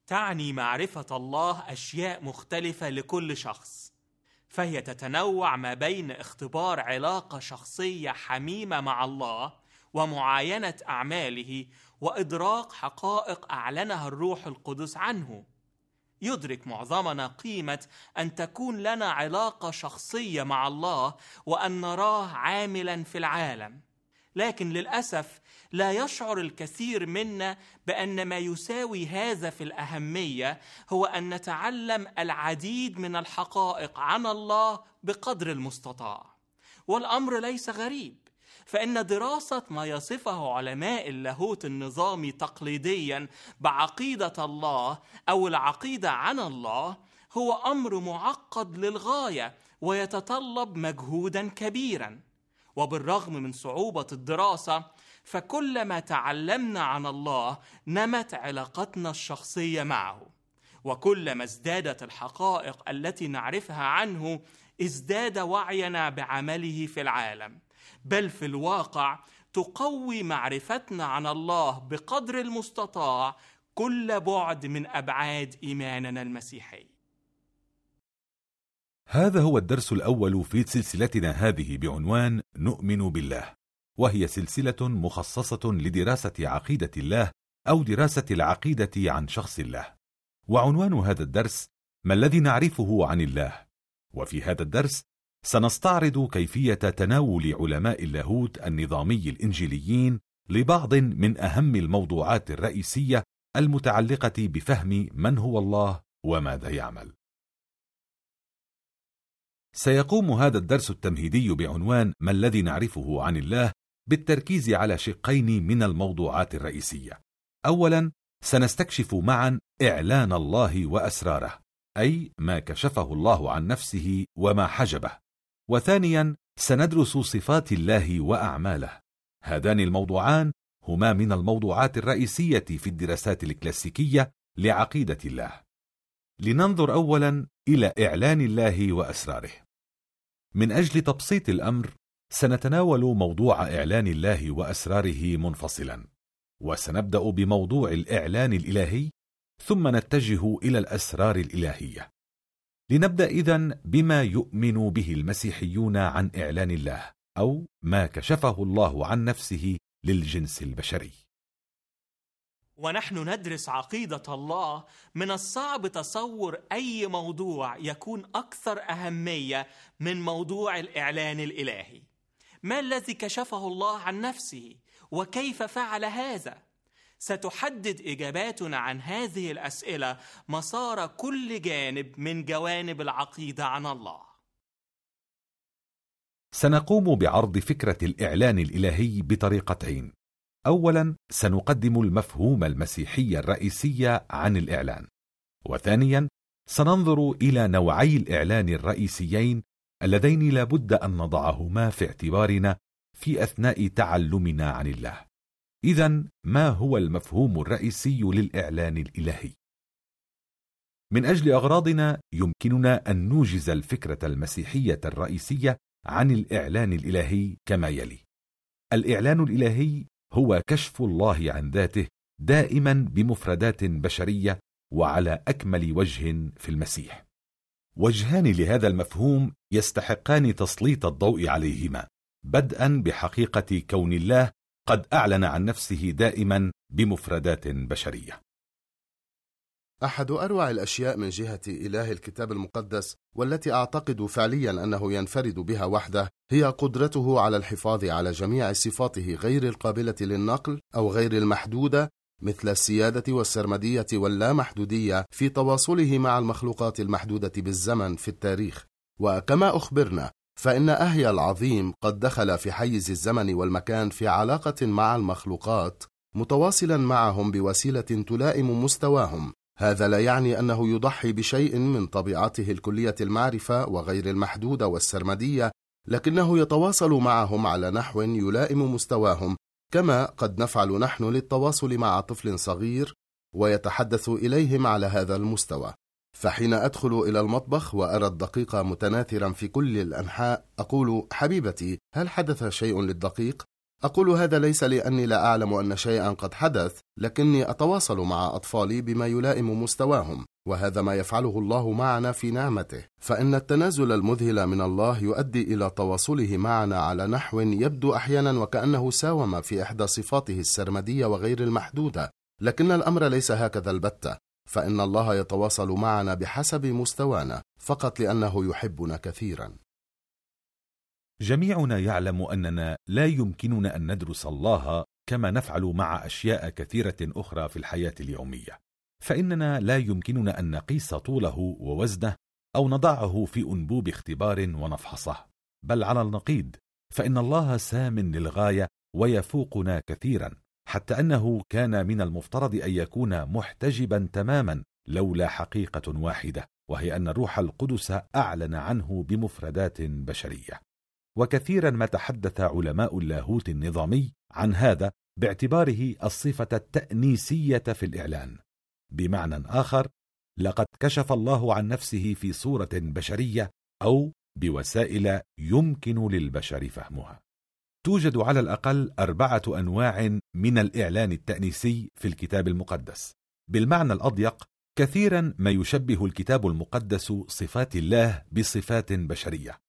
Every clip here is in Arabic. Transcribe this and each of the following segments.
تعني معرفة الله أشياء مختلفة لكل شخص، فهي تتنوع ما بين اختبار علاقة شخصية حميمة مع الله ومعاينة أعماله وإدراك حقائق أعلنها الروح القدس عنه. يدرك معظمنا قيمة أن تكون لنا علاقة شخصية مع الله وأن نراه عاملاً في العالم، لكن للأسف لا يشعر الكثير منا بأن ما يساوي هذا في الأهمية هو أن نتعلم العديد من الحقائق عن الله بقدر المستطاع. والأمر ليس غريب، فإن دراسة ما يصفه علماء اللاهوت النظامي تقليدياً بعقيدة الله أو العقيدة عن الله هو أمر معقد للغاية ويتطلب مجهوداً كبيراً. وبالرغم من صعوبة الدراسة، فكلما تعلمنا عن الله نمت علاقتنا الشخصية معه، وكلما ازدادت الحقائق التي نعرفها عنه ازداد وعينا بعمله في العالم، بل في الواقع تقوي معرفتنا عن الله بقدر المستطاع كل بعد من أبعاد إيماننا المسيحي. هذا هو الدرس الأول في سلسلتنا هذه بعنوان نؤمن بالله، وهي سلسلة مخصصة لدراسة عقيدة الله أو دراسة العقيدة عن شخص الله. وعنوان هذا الدرس ما الذي نعرفه عن الله. وفي هذا الدرس سنستعرض كيفية تناول علماء اللاهوت النظامي الإنجيليين لبعض من أهم الموضوعات الرئيسية المتعلقة بفهم من هو الله وماذا يعمل. سيقوم هذا الدرس التمهيدي بعنوان ما الذي نعرفه عن الله بالتركيز على شقين من الموضوعات الرئيسية. أولا، سنستكشف معا إعلان الله وأسراره، أي ما كشفه الله عن نفسه وما حجبه. وثانيا، سندرس صفات الله وأعماله. هذان الموضوعان هما من الموضوعات الرئيسية في الدراسات الكلاسيكية لعقيدة الله. لننظر أولا إلى إعلان الله وأسراره. من أجل تبسيط الأمر، سنتناول موضوع إعلان الله وأسراره منفصلا، وسنبدأ بموضوع الإعلان الإلهي، ثم نتجه إلى الأسرار الإلهية. لنبدأ إذن بما يؤمن به المسيحيون عن إعلان الله، أو ما كشفه الله عن نفسه للجنس البشري. ونحن ندرس عقيدة الله، من الصعب تصور أي موضوع يكون أكثر أهمية من موضوع الإعلان الإلهي. ما الذي كشفه الله عن نفسه؟ وكيف فعل هذا؟ ستحدد إجاباتنا عن هذه الأسئلة مسار كل جانب من جوانب العقيدة عن الله. سنقوم بعرض فكرة الإعلان الإلهي بطريقتين. أولا، سنقدم المفهوم المسيحي الرئيسي عن الإعلان. وثانيا، سننظر إلى نوعي الإعلان الرئيسيين اللذين لا بد أن نضعهما في اعتبارنا في أثناء تعلمنا عن الله. إذن، ما هو المفهوم الرئيسي للإعلان الإلهي؟ من أجل أغراضنا يمكننا أن نوجز الفكرة المسيحية الرئيسية عن الإعلان الإلهي كما يلي. الإعلان الإلهي هو كشف الله عن ذاته دائما بمفردات بشرية وعلى أكمل وجه في المسيح. وجهان لهذا المفهوم يستحقان تسليط الضوء عليهما، بدءا بحقيقة كون الله قد أعلن عن نفسه دائما بمفردات بشرية. أحد أروع الأشياء من جهة إله الكتاب المقدس، والتي أعتقد فعليا أنه ينفرد بها وحده، هي قدرته على الحفاظ على جميع صفاته غير القابلة للنقل أو غير المحدودة، مثل السيادة والسرمدية واللامحدودية في تواصله مع المخلوقات المحدودة بالزمن في التاريخ. وكما أخبرنا، فإن أهيا العظيم قد دخل في حيز الزمن والمكان في علاقة مع المخلوقات، متواصلا معهم بوسيلة تلائم مستواهم. هذا لا يعني أنه يضحي بشيء من طبيعته الكلية المعرفة وغير المحدودة والسرمدية، لكنه يتواصل معهم على نحو يلائم مستواهم، كما قد نفعل نحن للتواصل مع طفل صغير ويتحدث إليهم على هذا المستوى. فحين أدخل إلى المطبخ وأرى الدقيق متناثرا في كل الأنحاء، أقول: حبيبتي، هل حدث شيء للدقيق؟ أقول هذا ليس لأني لا أعلم أن شيئا قد حدث، لكني أتواصل مع أطفالي بما يلائم مستواهم، وهذا ما يفعله الله معنا في نعمته، فإن التنازل المذهل من الله يؤدي إلى تواصله معنا على نحو يبدو أحيانا وكأنه ساوم في إحدى صفاته السرمدية وغير المحدودة، لكن الأمر ليس هكذا البتة، فإن الله يتواصل معنا بحسب مستوانا فقط لأنه يحبنا كثيرا. جميعنا يعلم أننا لا يمكننا أن ندرس الله كما نفعل مع أشياء كثيرة أخرى في الحياة اليومية، فإننا لا يمكننا أن نقيس طوله ووزنه أو نضعه في أنبوب اختبار ونفحصه، بل على النقيض، فإن الله سام للغاية ويفوقنا كثيرا، حتى أنه كان من المفترض أن يكون محتجبا تماما لولا حقيقة واحدة، وهي أن الروح القدس أعلن عنه بمفردات بشرية. وكثيرا ما تحدث علماء اللاهوت النظامي عن هذا باعتباره الصفة التأنيسية في الإعلان. بمعنى آخر، لقد كشف الله عن نفسه في صورة بشرية أو بوسائل يمكن للبشر فهمها. توجد على الأقل 4 أنواع من الإعلان التأنيسي في الكتاب المقدس. بالمعنى الأضيق، كثيرا ما يشبه الكتاب المقدس صفات الله بصفات بشرية،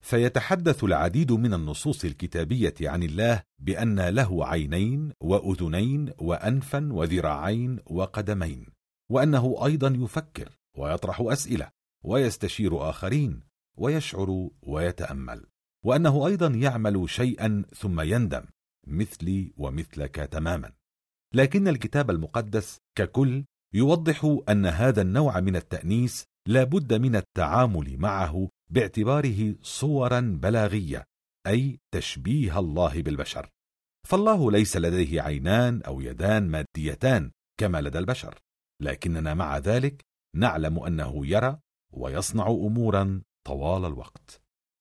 فيتحدث العديد من النصوص الكتابية عن الله بأن له عينين وأذنين وأنفا وذراعين وقدمين، وأنه أيضا يفكر ويطرح أسئلة ويستشير آخرين ويشعر ويتأمل، وأنه أيضا يعمل شيئا ثم يندم مثلي ومثلك تماما. لكن الكتاب المقدس ككل يوضح أن هذا النوع من التأنيس لا بد من التعامل معه باعتباره صورا بلاغية، أي تشبيه الله بالبشر. فالله ليس لديه عينان أو يدان ماديتان كما لدى البشر، لكننا مع ذلك نعلم أنه يرى ويصنع أمورا طوال الوقت.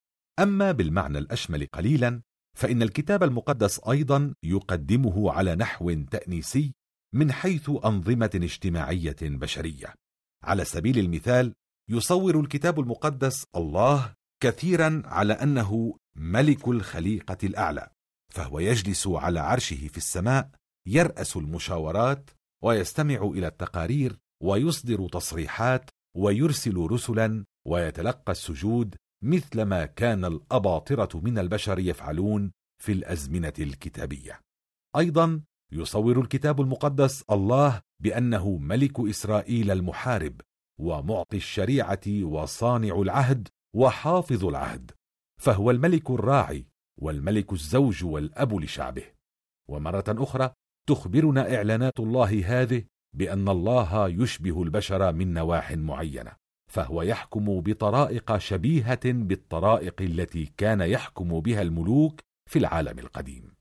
أما بالمعنى الأشمل قليلا، فإن الكتاب المقدس أيضا يقدمه على نحو تأنيسي من حيث أنظمة اجتماعية بشرية. على سبيل المثال، يصور الكتاب المقدس الله كثيرا على أنه ملك الخليقة الأعلى، فهو يجلس على عرشه في السماء، يرأس المشاورات ويستمع إلى التقارير ويصدر تصريحات ويرسل رسلا ويتلقى السجود، مثلما كان الأباطرة من البشر يفعلون في الأزمنة الكتابية. أيضا يصور الكتاب المقدس الله بأنه ملك إسرائيل المحارب ومعطي الشريعة وصانع العهد وحافظ العهد، فهو الملك الراعي والملك الزوج والأب لشعبه. ومرة أخرى تخبرنا إعلانات الله هذه بأن الله يشبه البشر من نواح معينة، فهو يحكم بطرائق شبيهة بالطرائق التي كان يحكم بها الملوك في العالم القديم.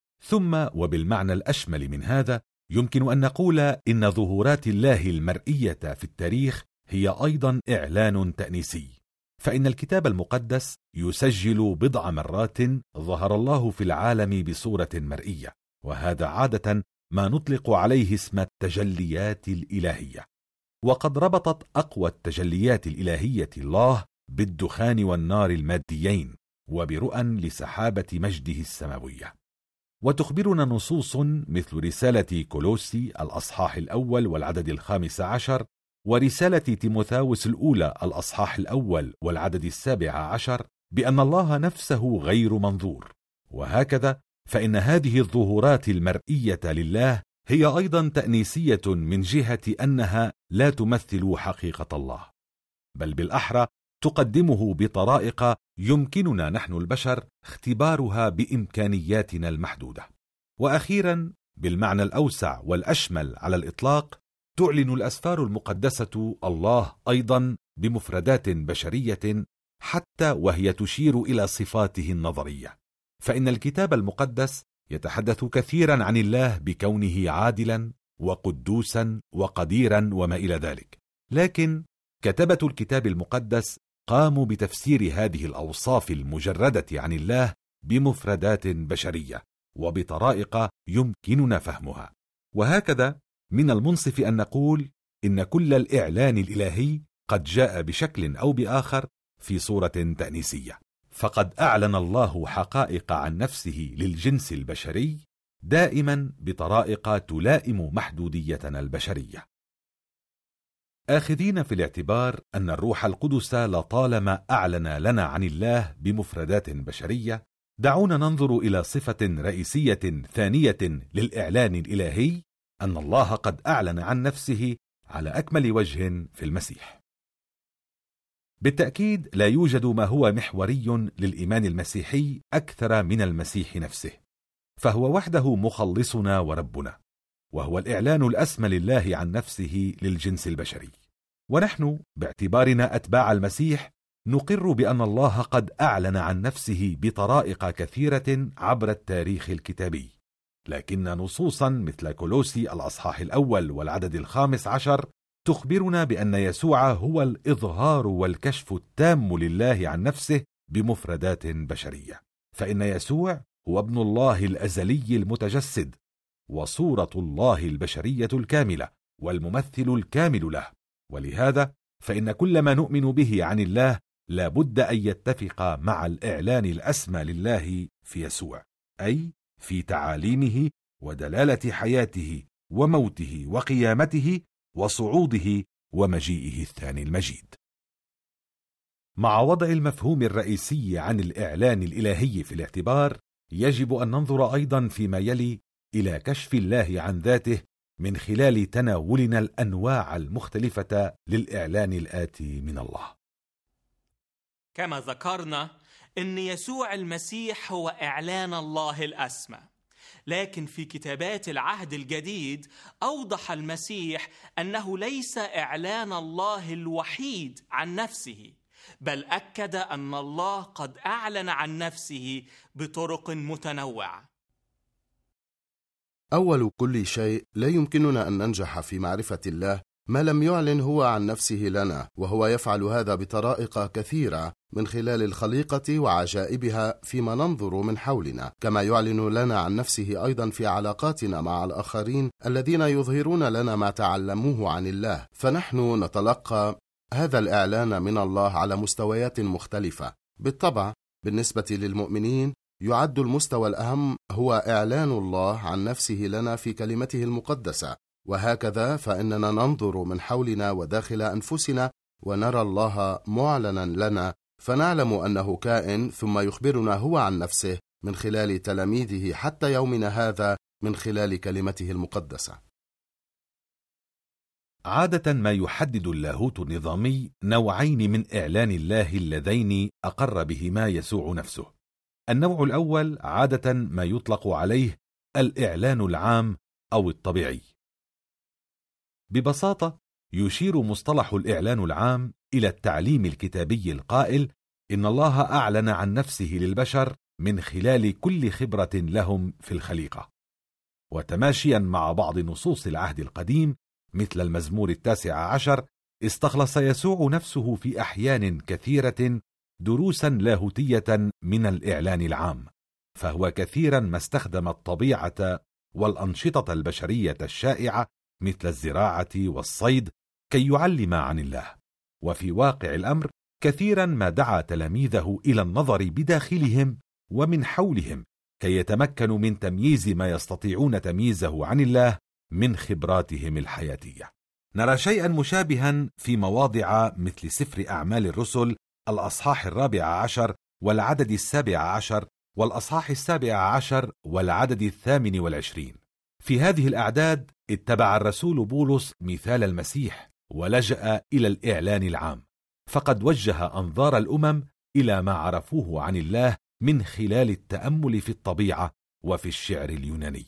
ثم وبالمعنى الأشمل من هذا، يمكن أن نقول إن ظهورات الله المرئية في التاريخ هي أيضا إعلان تأنيسي، فإن الكتاب المقدس يسجل بضع مرات ظهر الله في العالم بصورة مرئية، وهذا عادة ما نطلق عليه اسم التجليات الإلهية. وقد ربطت أقوى التجليات الإلهية الله بالدخان والنار الماديين وبرؤى لسحابة مجده السماوية. وتخبرنا نصوص مثل رسالة كولوسي الأصحاح 1 والعدد 15، ورسالة تيموثاوس الأولى الأصحاح 1 والعدد 17 بأن الله نفسه غير منظور. وهكذا فإن هذه الظهورات المرئية لله هي أيضا تأنيسية من جهة أنها لا تمثل حقيقة الله، بل بالأحرى تقدمه بطرائق يمكننا نحن البشر اختبارها بإمكانياتنا المحدودة. وأخيرا، بالمعنى الأوسع والأشمل على الإطلاق، تعلن الأسفار المقدسة الله أيضا بمفردات بشرية حتى وهي تشير إلى صفاته النظرية. فإن الكتاب المقدس يتحدث كثيرا عن الله بكونه عادلا وقدوسا وقديرا وما إلى ذلك، لكن كتبة الكتاب المقدس قاموا بتفسير هذه الأوصاف المجردة عن الله بمفردات بشرية وبطرائق يمكننا فهمها. وهكذا من المنصف أن نقول إن كل الإعلان الإلهي قد جاء بشكل أو بآخر في صورة تأنيسية، فقد أعلن الله حقائق عن نفسه للجنس البشري دائما بطرائق تلائم محدوديتنا البشرية. آخذين في الاعتبار أن الروح القدس لطالما أعلن لنا عن الله بمفردات بشرية، دعونا ننظر إلى صفة رئيسية ثانية للإعلان الإلهي، أن الله قد أعلن عن نفسه على أكمل وجه في المسيح. بالتأكيد لا يوجد ما هو محوري للإيمان المسيحي أكثر من المسيح نفسه، فهو وحده مخلصنا وربنا، وهو الإعلان الأسمى لله عن نفسه للجنس البشري. ونحن باعتبارنا أتباع المسيح نقر بأن الله قد أعلن عن نفسه بطرائق كثيرة عبر التاريخ الكتابي، لكن نصوصا مثل كولوسي الأصحاح 1 والعدد 15 تخبرنا بأن يسوع هو الإظهار والكشف التام لله عن نفسه بمفردات بشرية، فإن يسوع هو ابن الله الأزلي المتجسد، وصورة الله البشرية الكاملة، والممثل الكامل له. ولهذا فإن كل ما نؤمن به عن الله لا بد أن يتفق مع الإعلان الأسمى لله في يسوع، أي في تعاليمه ودلالة حياته وموته وقيامته وصعوده ومجيئه الثاني المجيد. مع وضع المفهوم الرئيسي عن الإعلان الإلهي في الاعتبار، يجب أن ننظر أيضا فيما يلي إلى كشف الله عن ذاته من خلال تناولنا الأنواع المختلفة للإعلان الآتي من الله. كما ذكرنا أن يسوع المسيح هو إعلان الله الأسمى، لكن في كتابات العهد الجديد أوضح المسيح أنه ليس إعلان الله الوحيد عن نفسه، بل أكد أن الله قد أعلن عن نفسه بطرق متنوعة. أول كل شيء، لا يمكننا أن ننجح في معرفة الله ما لم يعلن هو عن نفسه لنا، وهو يفعل هذا بطرائق كثيرة من خلال الخليقة وعجائبها فيما ننظر من حولنا، كما يعلن لنا عن نفسه أيضا في علاقاتنا مع الآخرين الذين يظهرون لنا ما تعلموه عن الله. فنحن نتلقى هذا الإعلان من الله على مستويات مختلفة. بالطبع بالنسبة للمؤمنين يعد المستوى الأهم هو إعلان الله عن نفسه لنا في كلمته المقدسة، وهكذا فإننا ننظر من حولنا وداخل أنفسنا ونرى الله معلنا لنا، فنعلم أنه كائن، ثم يخبرنا هو عن نفسه من خلال تلاميذه حتى يومنا هذا من خلال كلمته المقدسة. عادة ما يحدد اللاهوت النظامي نوعين من إعلان الله اللذين أقر بهما يسوع نفسه. النوع الأول عادة ما يطلق عليه الإعلان العام أو الطبيعي. ببساطة يشير مصطلح الإعلان العام إلى التعليم الكتابي القائل إن الله أعلن عن نفسه للبشر من خلال كل خبرة لهم في الخليقة. وتماشيا مع بعض نصوص العهد القديم مثل المزمور 19 استخلص يسوع نفسه في أحيان كثيرة دروسا لاهوتية من الإعلان العام، فهو كثيرا ما استخدم الطبيعة والأنشطة البشرية الشائعة مثل الزراعة والصيد كي يعلم عن الله. وفي واقع الأمر كثيرا ما دعا تلاميذه إلى النظر بداخلهم ومن حولهم كي يتمكنوا من تمييز ما يستطيعون تمييزه عن الله من خبراتهم الحياتية. نرى شيئا مشابها في مواضع مثل سفر أعمال الرسل الأصحاح 14 والعدد 17 والأصحاح 17 والعدد 28. في هذه الأعداد اتبع الرسول بولس مثال المسيح ولجأ إلى الإعلان العام، فقد وجه أنظار الأمم إلى ما عرفوه عن الله من خلال التأمل في الطبيعة وفي الشعر اليوناني.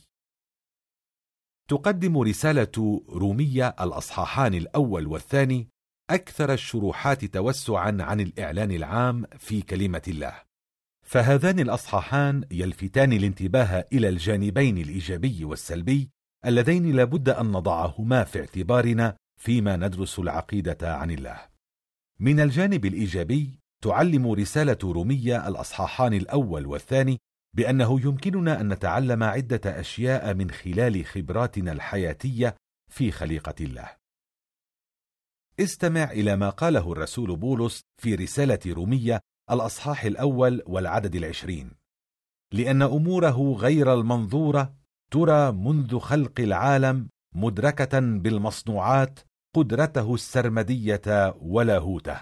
تقدم رسالة رومية الأصحاحان الأول والثاني أكثر الشروحات توسعا عن الإعلان العام في كلمة الله، فهذان الأصحاحان يلفتان الانتباه إلى الجانبين الإيجابي والسلبي اللذين لابد أن نضعهما في اعتبارنا فيما ندرس العقيدة عن الله. من الجانب الإيجابي تعلم رسالة رومية الأصحاحان الأول والثاني بأنه يمكننا أن نتعلم عدة أشياء من خلال خبراتنا الحياتية في خليقة الله. استمع إلى ما قاله الرسول بولس في رسالة رومية الأصحاح 1 والعدد 20: لأن أموره غير المنظورة ترى منذ خلق العالم مدركة بالمصنوعات قدرته السرمدية ولاهوته.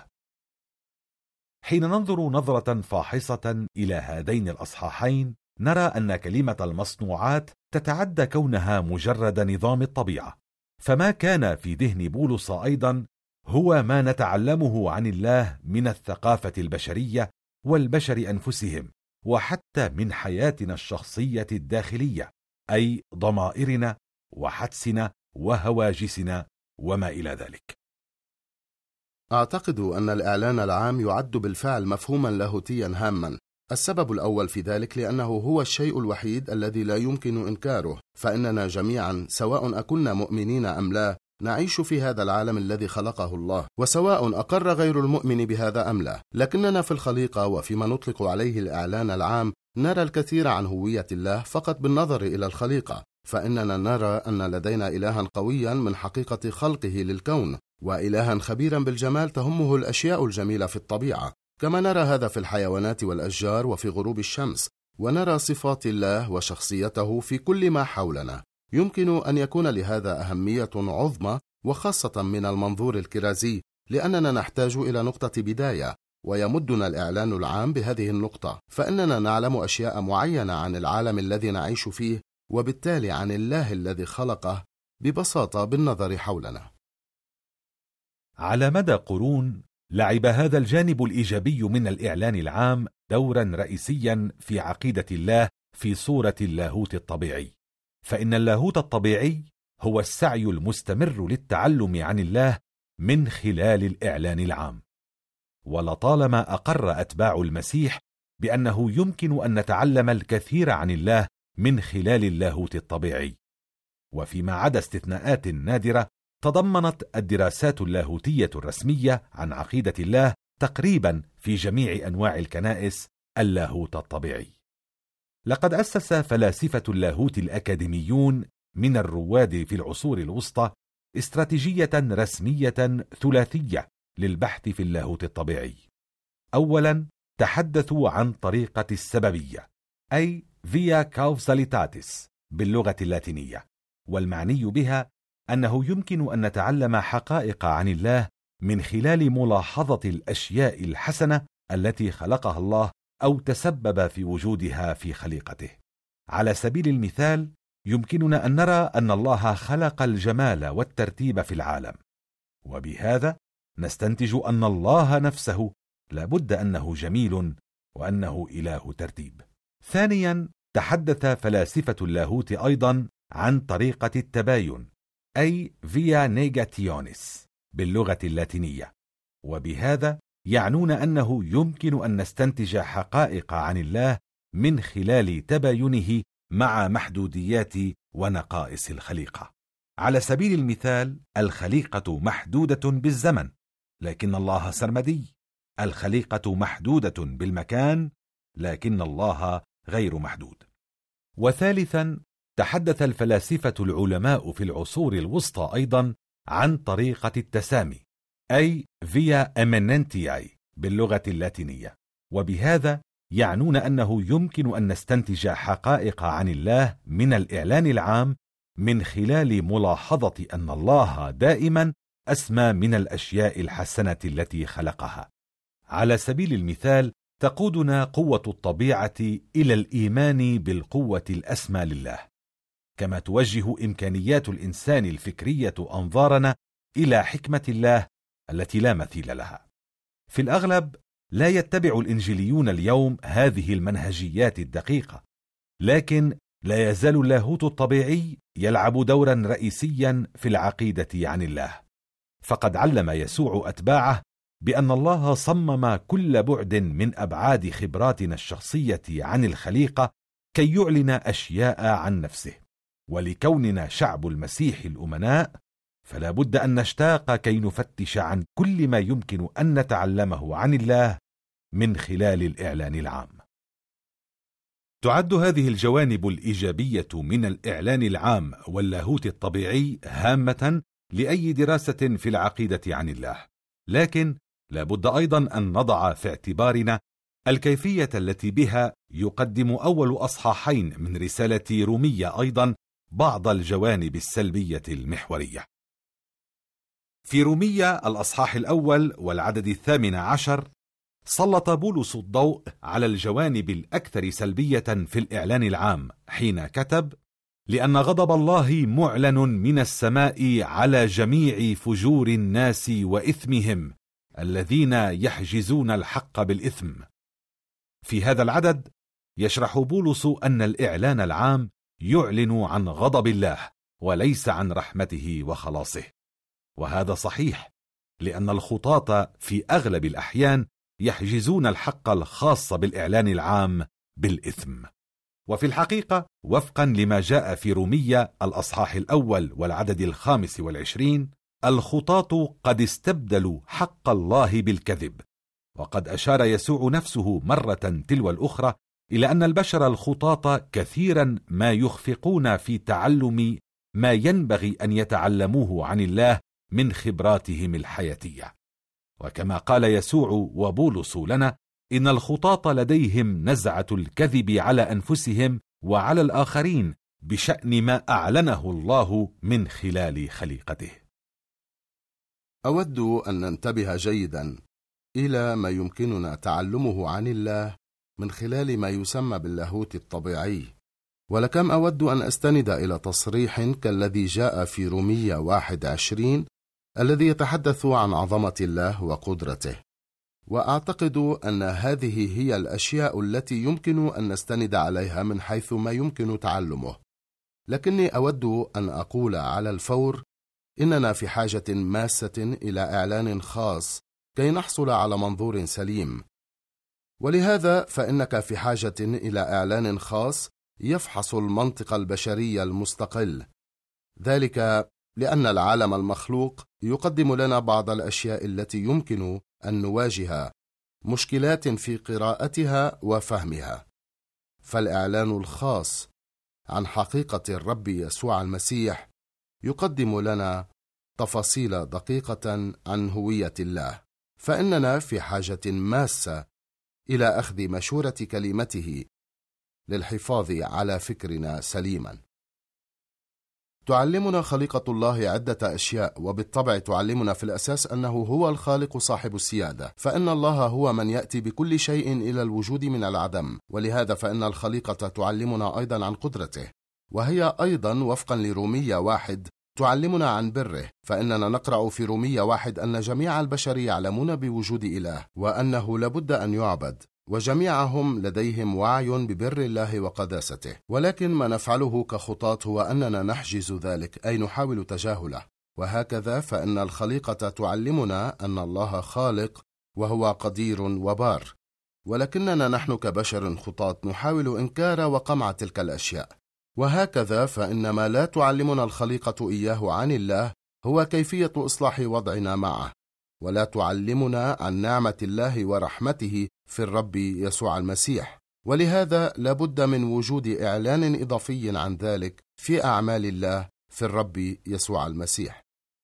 حين ننظر نظرة فاحصة إلى هذين الأصحاحين نرى أن كلمة المصنوعات تتعدى كونها مجرد نظام الطبيعة، فما كان في ذهن بولس أيضا هو ما نتعلمه عن الله من الثقافة البشرية والبشر أنفسهم، وحتى من حياتنا الشخصية الداخلية، أي ضمائرنا وحدسنا وهواجسنا وما إلى ذلك. أعتقد أن الإعلان العام يعد بالفعل مفهوما لاهوتيا هاما. السبب الأول في ذلك لأنه هو الشيء الوحيد الذي لا يمكن إنكاره، فإننا جميعا سواء أكنا مؤمنين أم لا نعيش في هذا العالم الذي خلقه الله، وسواء أقر غير المؤمن بهذا أم لا، لكننا في الخليقة وفيما نطلق عليه الإعلان العام نرى الكثير عن هوية الله فقط بالنظر إلى الخليقة، فإننا نرى أن لدينا إلها قويا من حقيقة خلقه للكون، وإلها خبيرا بالجمال تهمه الأشياء الجميلة في الطبيعة، كما نرى هذا في الحيوانات والأشجار وفي غروب الشمس، ونرى صفات الله وشخصيته في كل ما حولنا. يمكن أن يكون لهذا أهمية عظمى وخاصة من المنظور الكرازي، لأننا نحتاج إلى نقطة بداية، ويمدنا الإعلان العام بهذه النقطة، فإننا نعلم أشياء معينة عن العالم الذي نعيش فيه، وبالتالي عن الله الذي خلقه ببساطة بالنظر حولنا. على مدى قرون لعب هذا الجانب الإيجابي من الإعلان العام دورا رئيسيا في عقيدة الله في صورة اللاهوت الطبيعي، فإن اللاهوت الطبيعي هو السعي المستمر للتعلم عن الله من خلال الإعلان العام. ولطالما أقر أتباع المسيح بأنه يمكن أن نتعلم الكثير عن الله من خلال اللاهوت الطبيعي، وفيما عدا استثناءات نادرة تضمنت الدراسات اللاهوتية الرسمية عن عقيدة الله تقريبا في جميع أنواع الكنائس اللاهوت الطبيعي. لقد أسس فلاسفة اللاهوت الأكاديميون من الرواد في العصور الوسطى استراتيجية رسمية ثلاثية للبحث في اللاهوت الطبيعي. أولا تحدثوا عن طريقة السببية، أي via causalitatis باللغة اللاتينية، والمعني بها أنه يمكن أن نتعلم حقائق عن الله من خلال ملاحظة الأشياء الحسنة التي خلقها الله أو تسبب في وجودها في خليقته. على سبيل المثال يمكننا أن نرى أن الله خلق الجمال والترتيب في العالم، وبهذا نستنتج أن الله نفسه لابد أنه جميل وأنه إله ترتيب. ثانيا تحدث فلاسفة اللاهوت أيضا عن طريقة التباين، أي via negationis باللغة اللاتينية، وبهذا يعنون أنه يمكن أن نستنتج حقائق عن الله من خلال تباينه مع محدوديات ونقائص الخليقة. على سبيل المثال الخليقة محدودة بالزمن لكن الله سرمدي، الخليقة محدودة بالمكان لكن الله غير محدود. وثالثا تحدث الفلاسفة العلماء في العصور الوسطى أيضا عن طريقة التسامي، أي via eminentiae باللغة اللاتينية، وبهذا يعنون أنه يمكن أن نستنتج حقائق عن الله من الإعلان العام من خلال ملاحظة أن الله دائما أسمى من الأشياء الحسنة التي خلقها. على سبيل المثال تقودنا قوة الطبيعة إلى الإيمان بالقوة الأسمى لله، كما توجه إمكانيات الإنسان الفكرية أنظارنا إلى حكمة الله التي لا مثيل لها. في الأغلب لا يتبع الإنجيليون اليوم هذه المنهجيات الدقيقة، لكن لا يزال اللاهوت الطبيعي يلعب دورا رئيسيا في العقيدة عن الله، فقد علم يسوع أتباعه بأن الله صمم كل بعد من أبعاد خبراتنا الشخصية عن الخليقة كي يعلن أشياء عن نفسه. ولكوننا شعب المسيح الأمناء فلا بد أن نشتاق كي نفتش عن كل ما يمكن أن نتعلمه عن الله من خلال الإعلان العام. تعد هذه الجوانب الإيجابية من الإعلان العام واللاهوت الطبيعي هامة لأي دراسة في العقيدة عن الله، لكن لا بد أيضا أن نضع في اعتبارنا الكيفية التي بها يقدم أول أصحاحين من رسالة رومية أيضا بعض الجوانب السلبية المحورية. في رومية الأصحاح الأول والعدد 18 سلط بولس الضوء على الجوانب الأكثر سلبية في الإعلان العام حين كتب: لأن غضب الله معلن من السماء على جميع فجور الناس وإثمهم الذين يحجزون الحق بالإثم. في هذا العدد يشرح بولس أن الإعلان العام يعلن عن غضب الله وليس عن رحمته وخلاصه، وهذا صحيح، لأن الخطاة في أغلب الأحيان يحجزون الحق الخاص بالإعلان العام بالإثم. وفي الحقيقة وفقا لما جاء في رومية الأصحاح الأول والعدد 25، الخطاة قد استبدلوا حق الله بالكذب، وقد أشار يسوع نفسه مرة تلو الأخرى إلى أن البشر الخطاة كثيرا ما يخفقون في تعلم ما ينبغي أن يتعلموه عن الله من خبراتهم الحياتية. وكما قال يسوع وبولس لنا، إن الخطاة لديهم نزعة الكذب على أنفسهم وعلى الآخرين بشأن ما أعلنه الله من خلال خليقته. أود أن ننتبه جيدا إلى ما يمكننا تعلمه عن الله من خلال ما يسمى باللاهوت الطبيعي، ولكم أود أن أستند إلى تصريح كالذي جاء في رومية 21 الذي يتحدث عن عظمة الله وقدرته. وأعتقد أن هذه هي الأشياء التي يمكن أن نستند عليها من حيث ما يمكن تعلمه، لكني أود أن أقول على الفور إننا في حاجة ماسة إلى إعلان خاص كي نحصل على منظور سليم، ولهذا فإنك في حاجة إلى إعلان خاص يفحص المنطق البشري المستقل، ذلك لأن العالم المخلوق يقدم لنا بعض الأشياء التي يمكن أن نواجه مشكلات في قراءتها وفهمها. فالإعلان الخاص عن حقيقة الرب يسوع المسيح يقدم لنا تفاصيل دقيقة عن هوية الله، فإننا في حاجة ماسة إلى أخذ مشورة كلمته للحفاظ على فكرنا سليما. تعلمنا خليقة الله عدة أشياء، وبالطبع تعلمنا في الأساس أنه هو الخالق صاحب السيادة، فإن الله هو من يأتي بكل شيء إلى الوجود من العدم، ولهذا فإن الخليقة تعلمنا أيضا عن قدرته، وهي أيضا وفقا لرومية 1 تعلمنا عن بره، فإننا نقرأ في رومية 1 أن جميع البشر يعلمون بوجود إله وأنه لابد أن يعبد، وجميعهم لديهم وعي ببر الله وقداسته، ولكن ما نفعله كخطاة هو أننا نحجز ذلك، أي نحاول تجاهله. وهكذا فإن الخليقة تعلمنا أن الله خالق وهو قدير وبار، ولكننا نحن كبشر خطاة نحاول إنكار وقمع تلك الأشياء. وهكذا فإن ما لا تعلمنا الخليقة إياه عن الله هو كيفية إصلاح وضعنا معه، ولا تعلمنا عن نعمة الله ورحمته في الرب يسوع المسيح، ولهذا لابد من وجود إعلان إضافي عن ذلك في أعمال الله في الرب يسوع المسيح.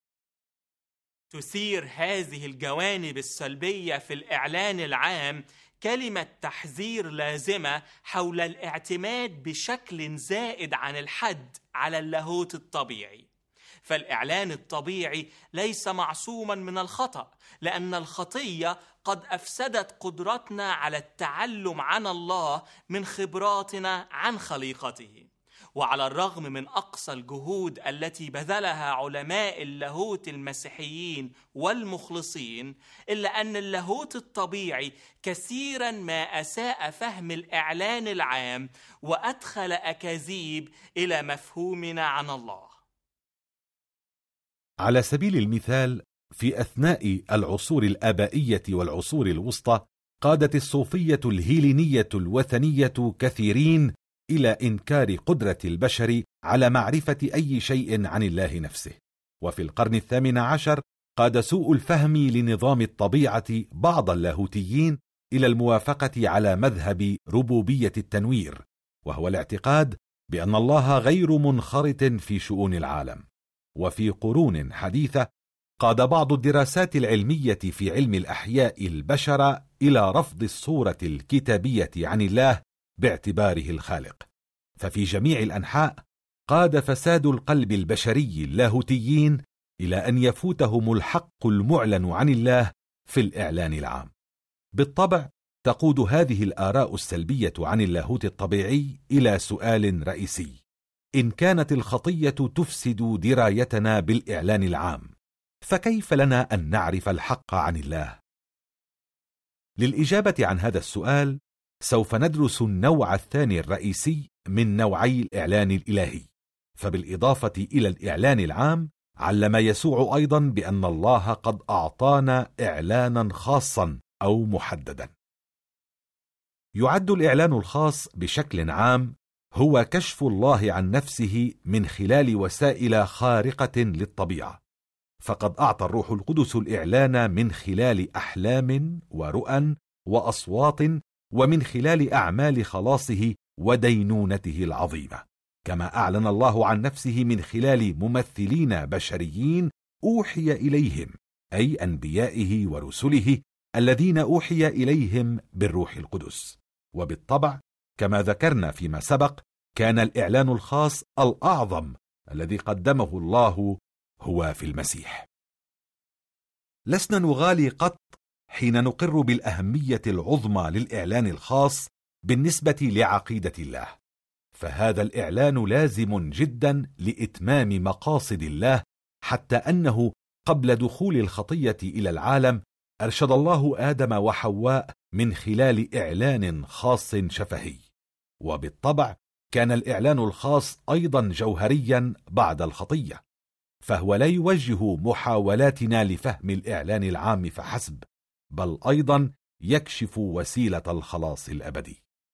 تثير هذه الجوانب السلبية في الإعلان العام كلمة تحذير لازمة حول الاعتماد بشكل زائد عن الحد على اللاهوت الطبيعي. فالإعلان الطبيعي ليس معصوما من الخطأ، لأن الخطية قد أفسدت قدرتنا على التعلم عن الله من خبراتنا عن خليقته. وعلى الرغم من أقصى الجهود التي بذلها علماء اللاهوت المسيحيين والمخلصين، إلا أن اللاهوت الطبيعي كثيرا ما أساء فهم الإعلان العام وأدخل أكاذيب إلى مفهومنا عن الله. على سبيل المثال، في أثناء العصور الآبائية والعصور الوسطى قادت الصوفية الهيلينية الوثنية كثيرين إلى إنكار قدرة البشر على معرفة أي شيء عن الله نفسه. وفي القرن 18 قاد سوء الفهم لنظام الطبيعة بعض اللاهوتيين إلى الموافقة على مذهب ربوبية التنوير، وهو الاعتقاد بأن الله غير منخرط في شؤون العالم. وفي قرون حديثة قاد بعض الدراسات العلمية في علم الأحياء البشر إلى رفض الصورة الكتابية عن الله باعتباره الخالق، ففي جميع الأنحاء قاد فساد القلب البشري اللاهوتيين إلى أن يفوتهم الحق المعلن عن الله في الإعلان العام. بالطبع تقود هذه الآراء السلبية عن اللاهوت الطبيعي إلى سؤال رئيسي: إن كانت الخطية تفسد درايتنا بالإعلان العام، فكيف لنا أن نعرف الحق عن الله؟ للإجابة عن هذا السؤال سوف ندرس النوع الثاني الرئيسي من نوعي الإعلان الإلهي. فبالإضافة إلى الإعلان العام، علم يسوع أيضا بأن الله قد أعطانا إعلانا خاصا أو محددا. يعد الإعلان الخاص بشكل عام هو كشف الله عن نفسه من خلال وسائل خارقة للطبيعة، فقد أعطى الروح القدس الإعلان من خلال أحلام ورؤى وأصوات، ومن خلال أعمال خلاصه ودينونته العظيمة، كما أعلن الله عن نفسه من خلال ممثلين بشريين أوحي إليهم، أي أنبيائه ورسله الذين أوحي إليهم بالروح القدس. وبالطبع كما ذكرنا فيما سبق، كان الإعلان الخاص الأعظم الذي قدمه الله هو في المسيح. لسنا نغالي قط حين نقر بالأهمية العظمى للإعلان الخاص بالنسبة لعقيدة الله، فهذا الإعلان لازم جدا لإتمام مقاصد الله، حتى أنه قبل دخول الخطية إلى العالم أرشد الله آدم وحواء من خلال إعلان خاص شفهي. وبالطبع كان الإعلان الخاص أيضا جوهريا بعد الخطية، فهو لا يوجه محاولاتنا لفهم الإعلان العام فحسب، بل أيضا يكشف وسيلة الخلاص الأبدي.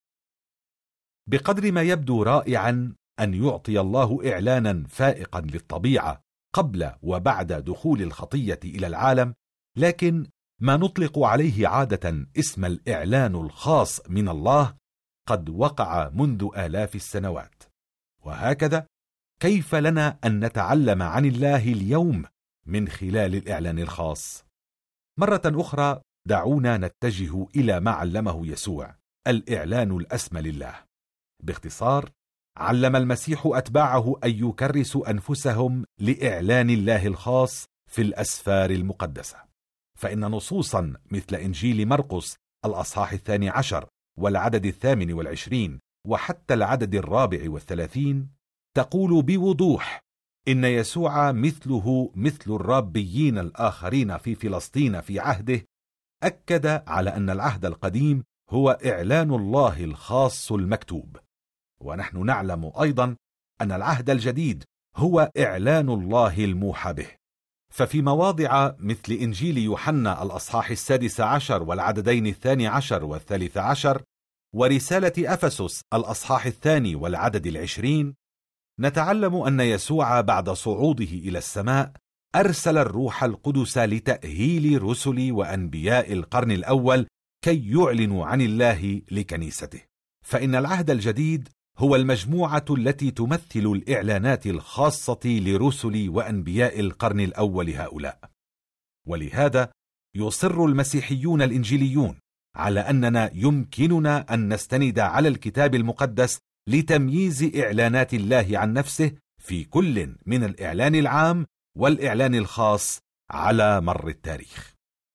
بقدر ما يبدو رائعا أن يعطي الله إعلانا فائقا للطبيعة قبل وبعد دخول الخطية إلى العالم، لكن ما نطلق عليه عادة اسم الإعلان الخاص من الله قد وقع منذ آلاف السنوات. وهكذا كيف لنا أن نتعلم عن الله اليوم من خلال الإعلان الخاص؟ مرة أخرى دعونا نتجه إلى ما علمه يسوع، الإعلان الأسمى لله. باختصار، علم المسيح أتباعه أن يكرسوا أنفسهم لإعلان الله الخاص في الأسفار المقدسة، فإن نصوصا مثل إنجيل مرقس الأصحاح 12 والعدد 28 وحتى العدد 34 تقول بوضوح إن يسوع مثله مثل الرابيين الآخرين في فلسطين في عهده أكد على أن العهد القديم هو إعلان الله الخاص المكتوب، ونحن نعلم أيضا أن العهد الجديد هو إعلان الله الموحى به. ففي مواضع مثل إنجيل يوحنا الأصحاح 16 والعددين 12 و13 ورسالة أفسس الأصحاح 2 والعدد 20 نتعلم أن يسوع بعد صعوده إلى السماء أرسل الروح القدس لتأهيل رسل وأنبياء القرن الأول كي يعلنوا عن الله لكنيسته. فإن العهد الجديد هو المجموعة التي تمثل الإعلانات الخاصة لرسل وأنبياء القرن الأول هؤلاء. ولهذا يصر المسيحيون الإنجيليون على أننا يمكننا أن نستند على الكتاب المقدس لتمييز إعلانات الله عن نفسه في كل من الإعلان العام والإعلان الخاص على مر التاريخ.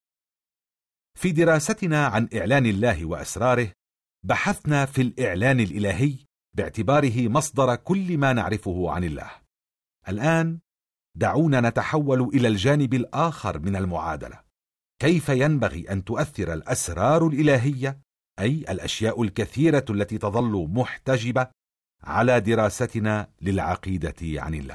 في دراستنا عن إعلان الله وأسراره بحثنا في الإعلان الإلهي باعتباره مصدر كل ما نعرفه عن الله. الآن دعونا نتحول إلى الجانب الآخر من المعادلة، كيف ينبغي أن تؤثر الأسرار الإلهية، أي الأشياء الكثيرة التي تظل محتجبة، على دراستنا للعقيدة عن الله.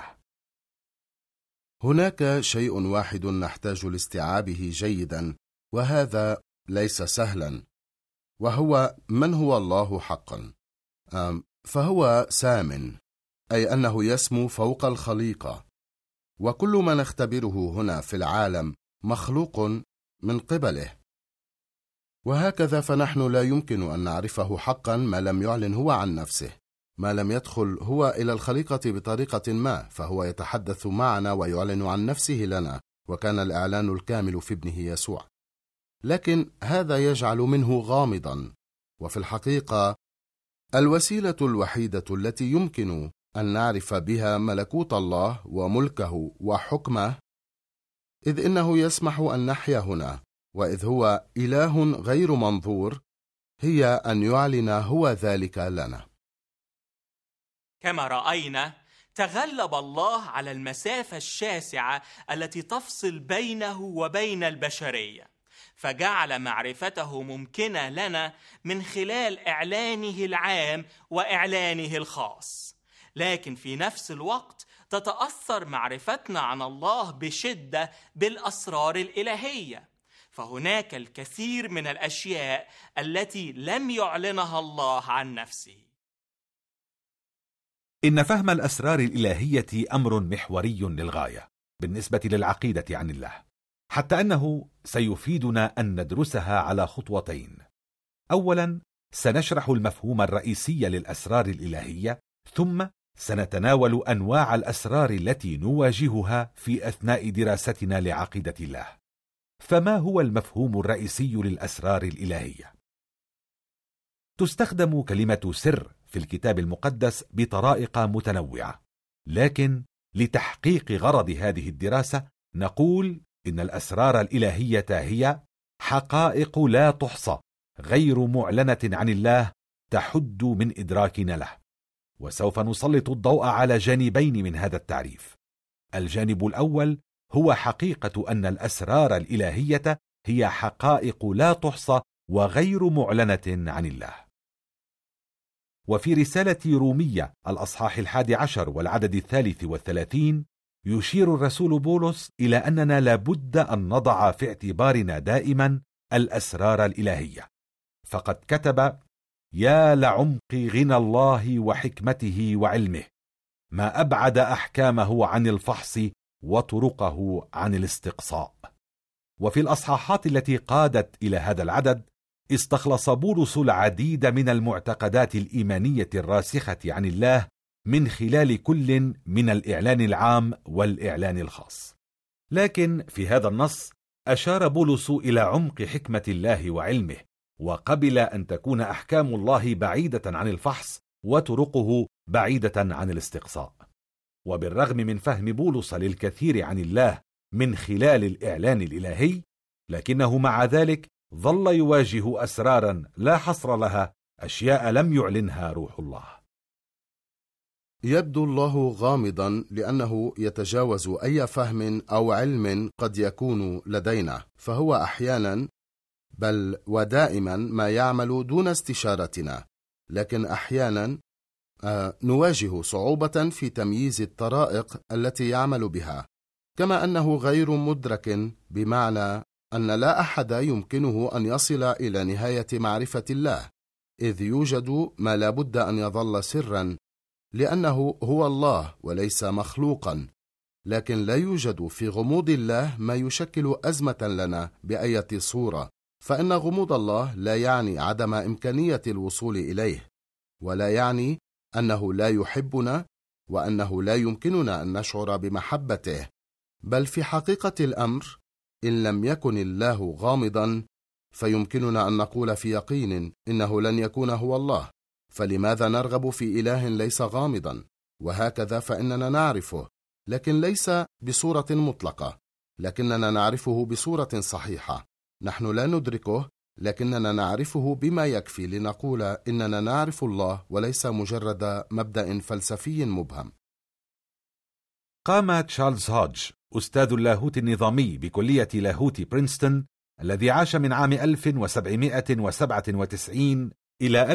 هناك شيء واحد نحتاج لاستيعابه جيدا، وهذا ليس سهلا، وهو من هو الله حقا. فهو سام، أي أنه يسمو فوق الخليقة، وكل ما نختبره هنا في العالم مخلوق من قبله. وهكذا فنحن لا يمكن أن نعرفه حقا ما لم يعلن هو عن نفسه، ما لم يدخل هو إلى الخليقة بطريقة ما، فهو يتحدث معنا ويعلن عن نفسه لنا وكان الإعلان الكامل في ابنه يسوع. لكن هذا يجعل منه غامضا، وفي الحقيقة الوسيلة الوحيدة التي يمكن أن نعرف بها ملكوت الله وملكه وحكمه، إذ إنه يسمح أن نحيا هنا، وإذ هو إله غير منظور، هي أن يعلن هو ذلك لنا. كما رأينا، تغلب الله على المسافة الشاسعة التي تفصل بينه وبين البشرية، فجعل معرفته ممكنة لنا من خلال إعلانه العام وإعلانه الخاص. لكن في نفس الوقت تتأثر معرفتنا عن الله بشدة بالأسرار الإلهية، فهناك الكثير من الأشياء التي لم يعلنها الله عن نفسه. إن فهم الأسرار الإلهية أمر محوري للغاية بالنسبة للعقيدة عن الله، حتى أنه سيفيدنا أن ندرسها على خطوتين. أولا، سنشرح المفهوم الرئيسي للأسرار الإلهية، ثم سنتناول أنواع الأسرار التي نواجهها في أثناء دراستنا لعقيدة الله. فما هو المفهوم الرئيسي للأسرار الإلهية؟ تستخدم كلمة سر في الكتاب المقدس بطرائق متنوعة، لكن لتحقيق غرض هذه الدراسة نقول إن الأسرار الإلهية هي حقائق لا تحصى غير معلنة عن الله تحد من إدراكنا له. وسوف نسلط الضوء على جانبين من هذا التعريف. الجانب الأول هو حقيقة أن الأسرار الإلهية هي حقائق لا تحصى وغير معلنة عن الله. وفي رسالة رومية الأصحاح 11 والعدد 33 يشير الرسول بولس إلى أننا لابد أن نضع في اعتبارنا دائما الأسرار الإلهية، فقد كتب: يا لعمق غنى الله وحكمته وعلمه، ما أبعد أحكامه عن الفحص وطرقه عن الاستقصاء. وفي الأصحاحات التي قادت إلى هذا العدد استخلص بولس العديد من المعتقدات الإيمانية الراسخة عن الله من خلال كل من الإعلان العام والإعلان الخاص. لكن في هذا النص أشار بولس إلى عمق حكمة الله وعلمه، وقبل أن تكون أحكام الله بعيدة عن الفحص وطرقه بعيدة عن الاستقصاء. وبالرغم من فهم بولس للكثير عن الله من خلال الإعلان الإلهي، لكنه مع ذلك ظل يواجه أسرارا لا حصر لها، أشياء لم يعلنها روح الله. يبدو الله غامضا لأنه يتجاوز أي فهم أو علم قد يكون لدينا، فهو أحيانا بل ودائما ما يعمل دون استشارتنا، لكن أحيانا نواجه صعوبة في تمييز الطرائق التي يعمل بها، كما أنه غير مدرك، بمعنى أن لا أحد يمكنه أن يصل إلى نهاية معرفة الله، إذ يوجد ما لا بد أن يظل سرا، لأنه هو الله وليس مخلوقا. لكن لا يوجد في غموض الله ما يشكل أزمة لنا بأية صورة، فإن غموض الله لا يعني عدم إمكانية الوصول إليه، ولا يعني أنه لا يحبنا وأنه لا يمكننا أن نشعر بمحبته، بل في حقيقة الأمر إن لم يكن الله غامضا فيمكننا أن نقول في يقين إنه لن يكون هو الله، فلماذا نرغب في إله ليس غامضا؟ وهكذا فإننا نعرفه، لكن ليس بصورة مطلقة، لكننا نعرفه بصورة صحيحة. نحن لا ندركه، لكننا نعرفه بما يكفي لنقول إننا نعرف الله، وليس مجرد مبدأ فلسفي مبهم. قام تشارلز هودج أستاذ اللاهوت النظامي بكلية لاهوت برينستون، الذي عاش من عام 1797 إلى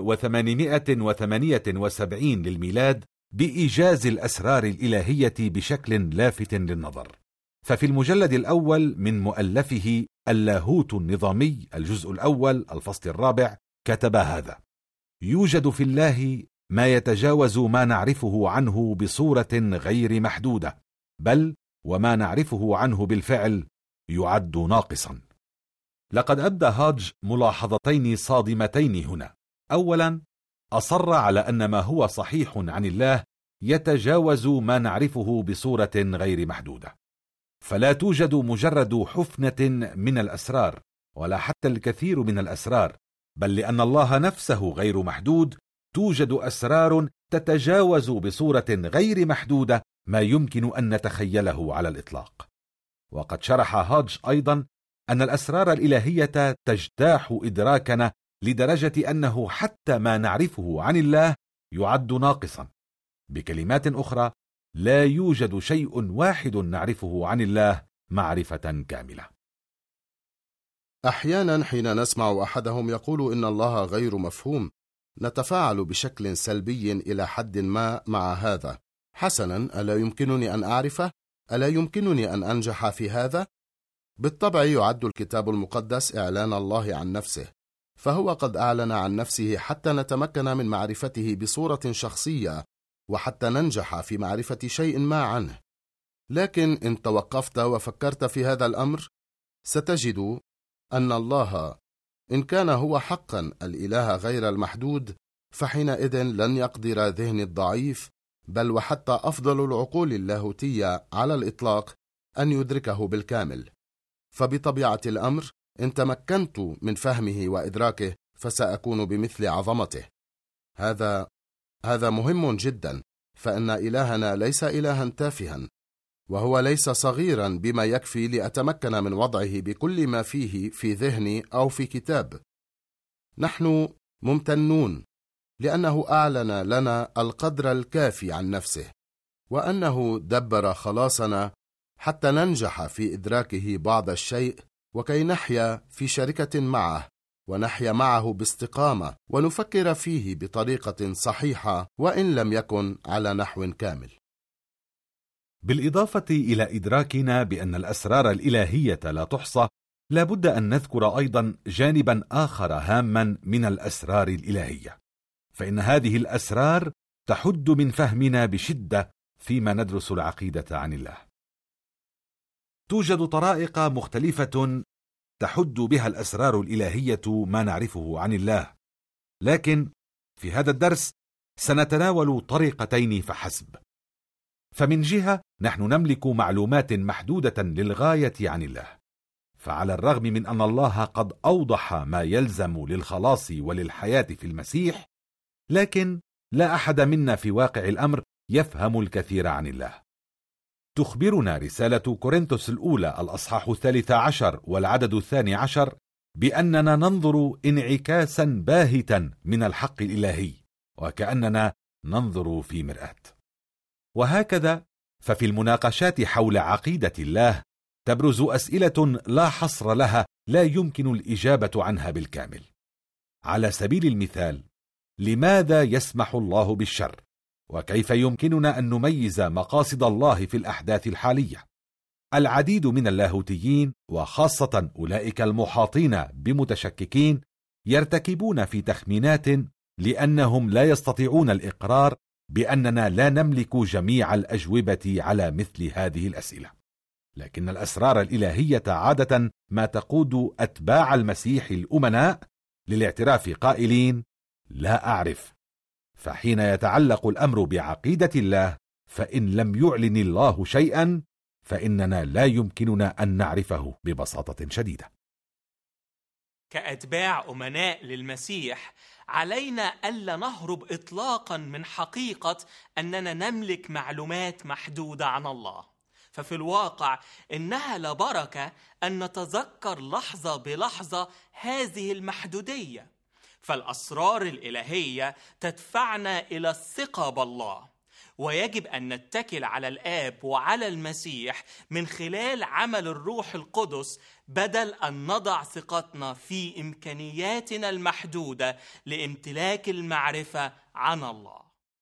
1878 للميلاد، بإيجاز الأسرار الإلهية بشكل لافت للنظر. ففي المجلد الأول من مؤلفه اللاهوت النظامي الجزء الأول الفصل الرابع كتب هذا: يوجد في الله ما يتجاوز ما نعرفه عنه بصورة غير محدودة، بل وما نعرفه عنه بالفعل يعد ناقصا. لقد أبدى هودج ملاحظتين صادمتين هنا. أولا، أصر على أن ما هو صحيح عن الله يتجاوز ما نعرفه بصورة غير محدودة. فلا توجد مجرد حفنة من الأسرار ولا حتى الكثير من الأسرار، بل لأن الله نفسه غير محدود توجد أسرار تتجاوز بصورة غير محدودة ما يمكن أن نتخيله على الإطلاق. وقد شرح هودج أيضا أن الأسرار الإلهية تجتاح إدراكنا لدرجة أنه حتى ما نعرفه عن الله يعد ناقصا. بكلمات أخرى، لا يوجد شيء واحد نعرفه عن الله معرفة كاملة. أحيانا حين نسمع أحدهم يقول إن الله غير مفهوم نتفاعل بشكل سلبي إلى حد ما مع هذا. حسنا، ألا يمكنني أن أعرفه؟ ألا يمكنني أن أنجح في هذا؟ بالطبع يعد الكتاب المقدس إعلان الله عن نفسه، فهو قد أعلن عن نفسه حتى نتمكن من معرفته بصورة شخصية وحتى ننجح في معرفة شيء ما عنه. لكن إن توقفت وفكرت في هذا الأمر ستجد أن الله إن كان هو حقا الإله غير المحدود فحينئذ لن يقدر ذهني الضعيف بل وحتى أفضل العقول اللاهوتية على الإطلاق أن يدركه بالكامل. فبطبيعة الأمر إن تمكنت من فهمه وإدراكه فسأكون بمثل عظمته. هذا مهم جدا، فإن إلهنا ليس إلها تافها، وهو ليس صغيرا بما يكفي لأتمكن من وضعه بكل ما فيه في ذهني أو في كتاب. نحن ممتنون لأنه أعلن لنا القدر الكافي عن نفسه، وأنه دبر خلاصنا حتى ننجح في إدراكه بعض الشيء، وكي نحيا في شركة معه ونحيا معه باستقامة ونفكر فيه بطريقة صحيحة وإن لم يكن على نحو كامل. بالإضافة إلى إدراكنا بأن الأسرار الإلهية لا تحصى، لابد أن نذكر أيضا جانبا آخر هاما من الأسرار الإلهية، فإن هذه الأسرار تحد من فهمنا بشدة فيما ندرس العقيدة عن الله. توجد طرائق مختلفة تحد بها الأسرار الإلهية ما نعرفه عن الله، لكن في هذا الدرس سنتناول طريقتين فحسب. فمن جهة نحن نملك معلومات محدودة للغاية عن الله، فعلى الرغم من أن الله قد أوضح ما يلزم للخلاص وللحياة في المسيح، لكن لا أحد منا في واقع الأمر يفهم الكثير عن الله. تخبرنا رسالة كورنثوس الأولى الأصحاح 13 والعدد 12 بأننا ننظر انعكاسا باهتا من الحق الإلهي وكأننا ننظر في مرآة. وهكذا ففي المناقشات حول عقيدة الله تبرز أسئلة لا حصر لها لا يمكن الإجابة عنها بالكامل. على سبيل المثال، لماذا يسمح الله بالشر؟ وكيف يمكننا أن نميز مقاصد الله في الأحداث الحالية؟ العديد من اللاهوتيين وخاصة أولئك المحاطين بمتشككين يرتكبون في تخمينات لأنهم لا يستطيعون الإقرار بأننا لا نملك جميع الأجوبة على مثل هذه الأسئلة. لكن الأسرار الإلهية عادة ما تقود أتباع المسيح الأمناء للاعتراف قائلين: لا أعرف. فحين يتعلق الأمر بعقيدة الله، فإن لم يعلن الله شيئا فإننا لا يمكننا أن نعرفه ببساطة شديدة. كأتباع أمناء للمسيح علينا ألا نهرب إطلاقا من حقيقة أننا نملك معلومات محدودة عن الله. ففي الواقع إنها لبركة أن نتذكر لحظة بلحظة هذه المحدودية، فالأسرار الإلهية تدفعنا إلى الثقة بالله، ويجب أن نتكل على الآب وعلى المسيح من خلال عمل الروح القدس بدل أن نضع ثقتنا في إمكانياتنا المحدودة لامتلاك المعرفة عن الله.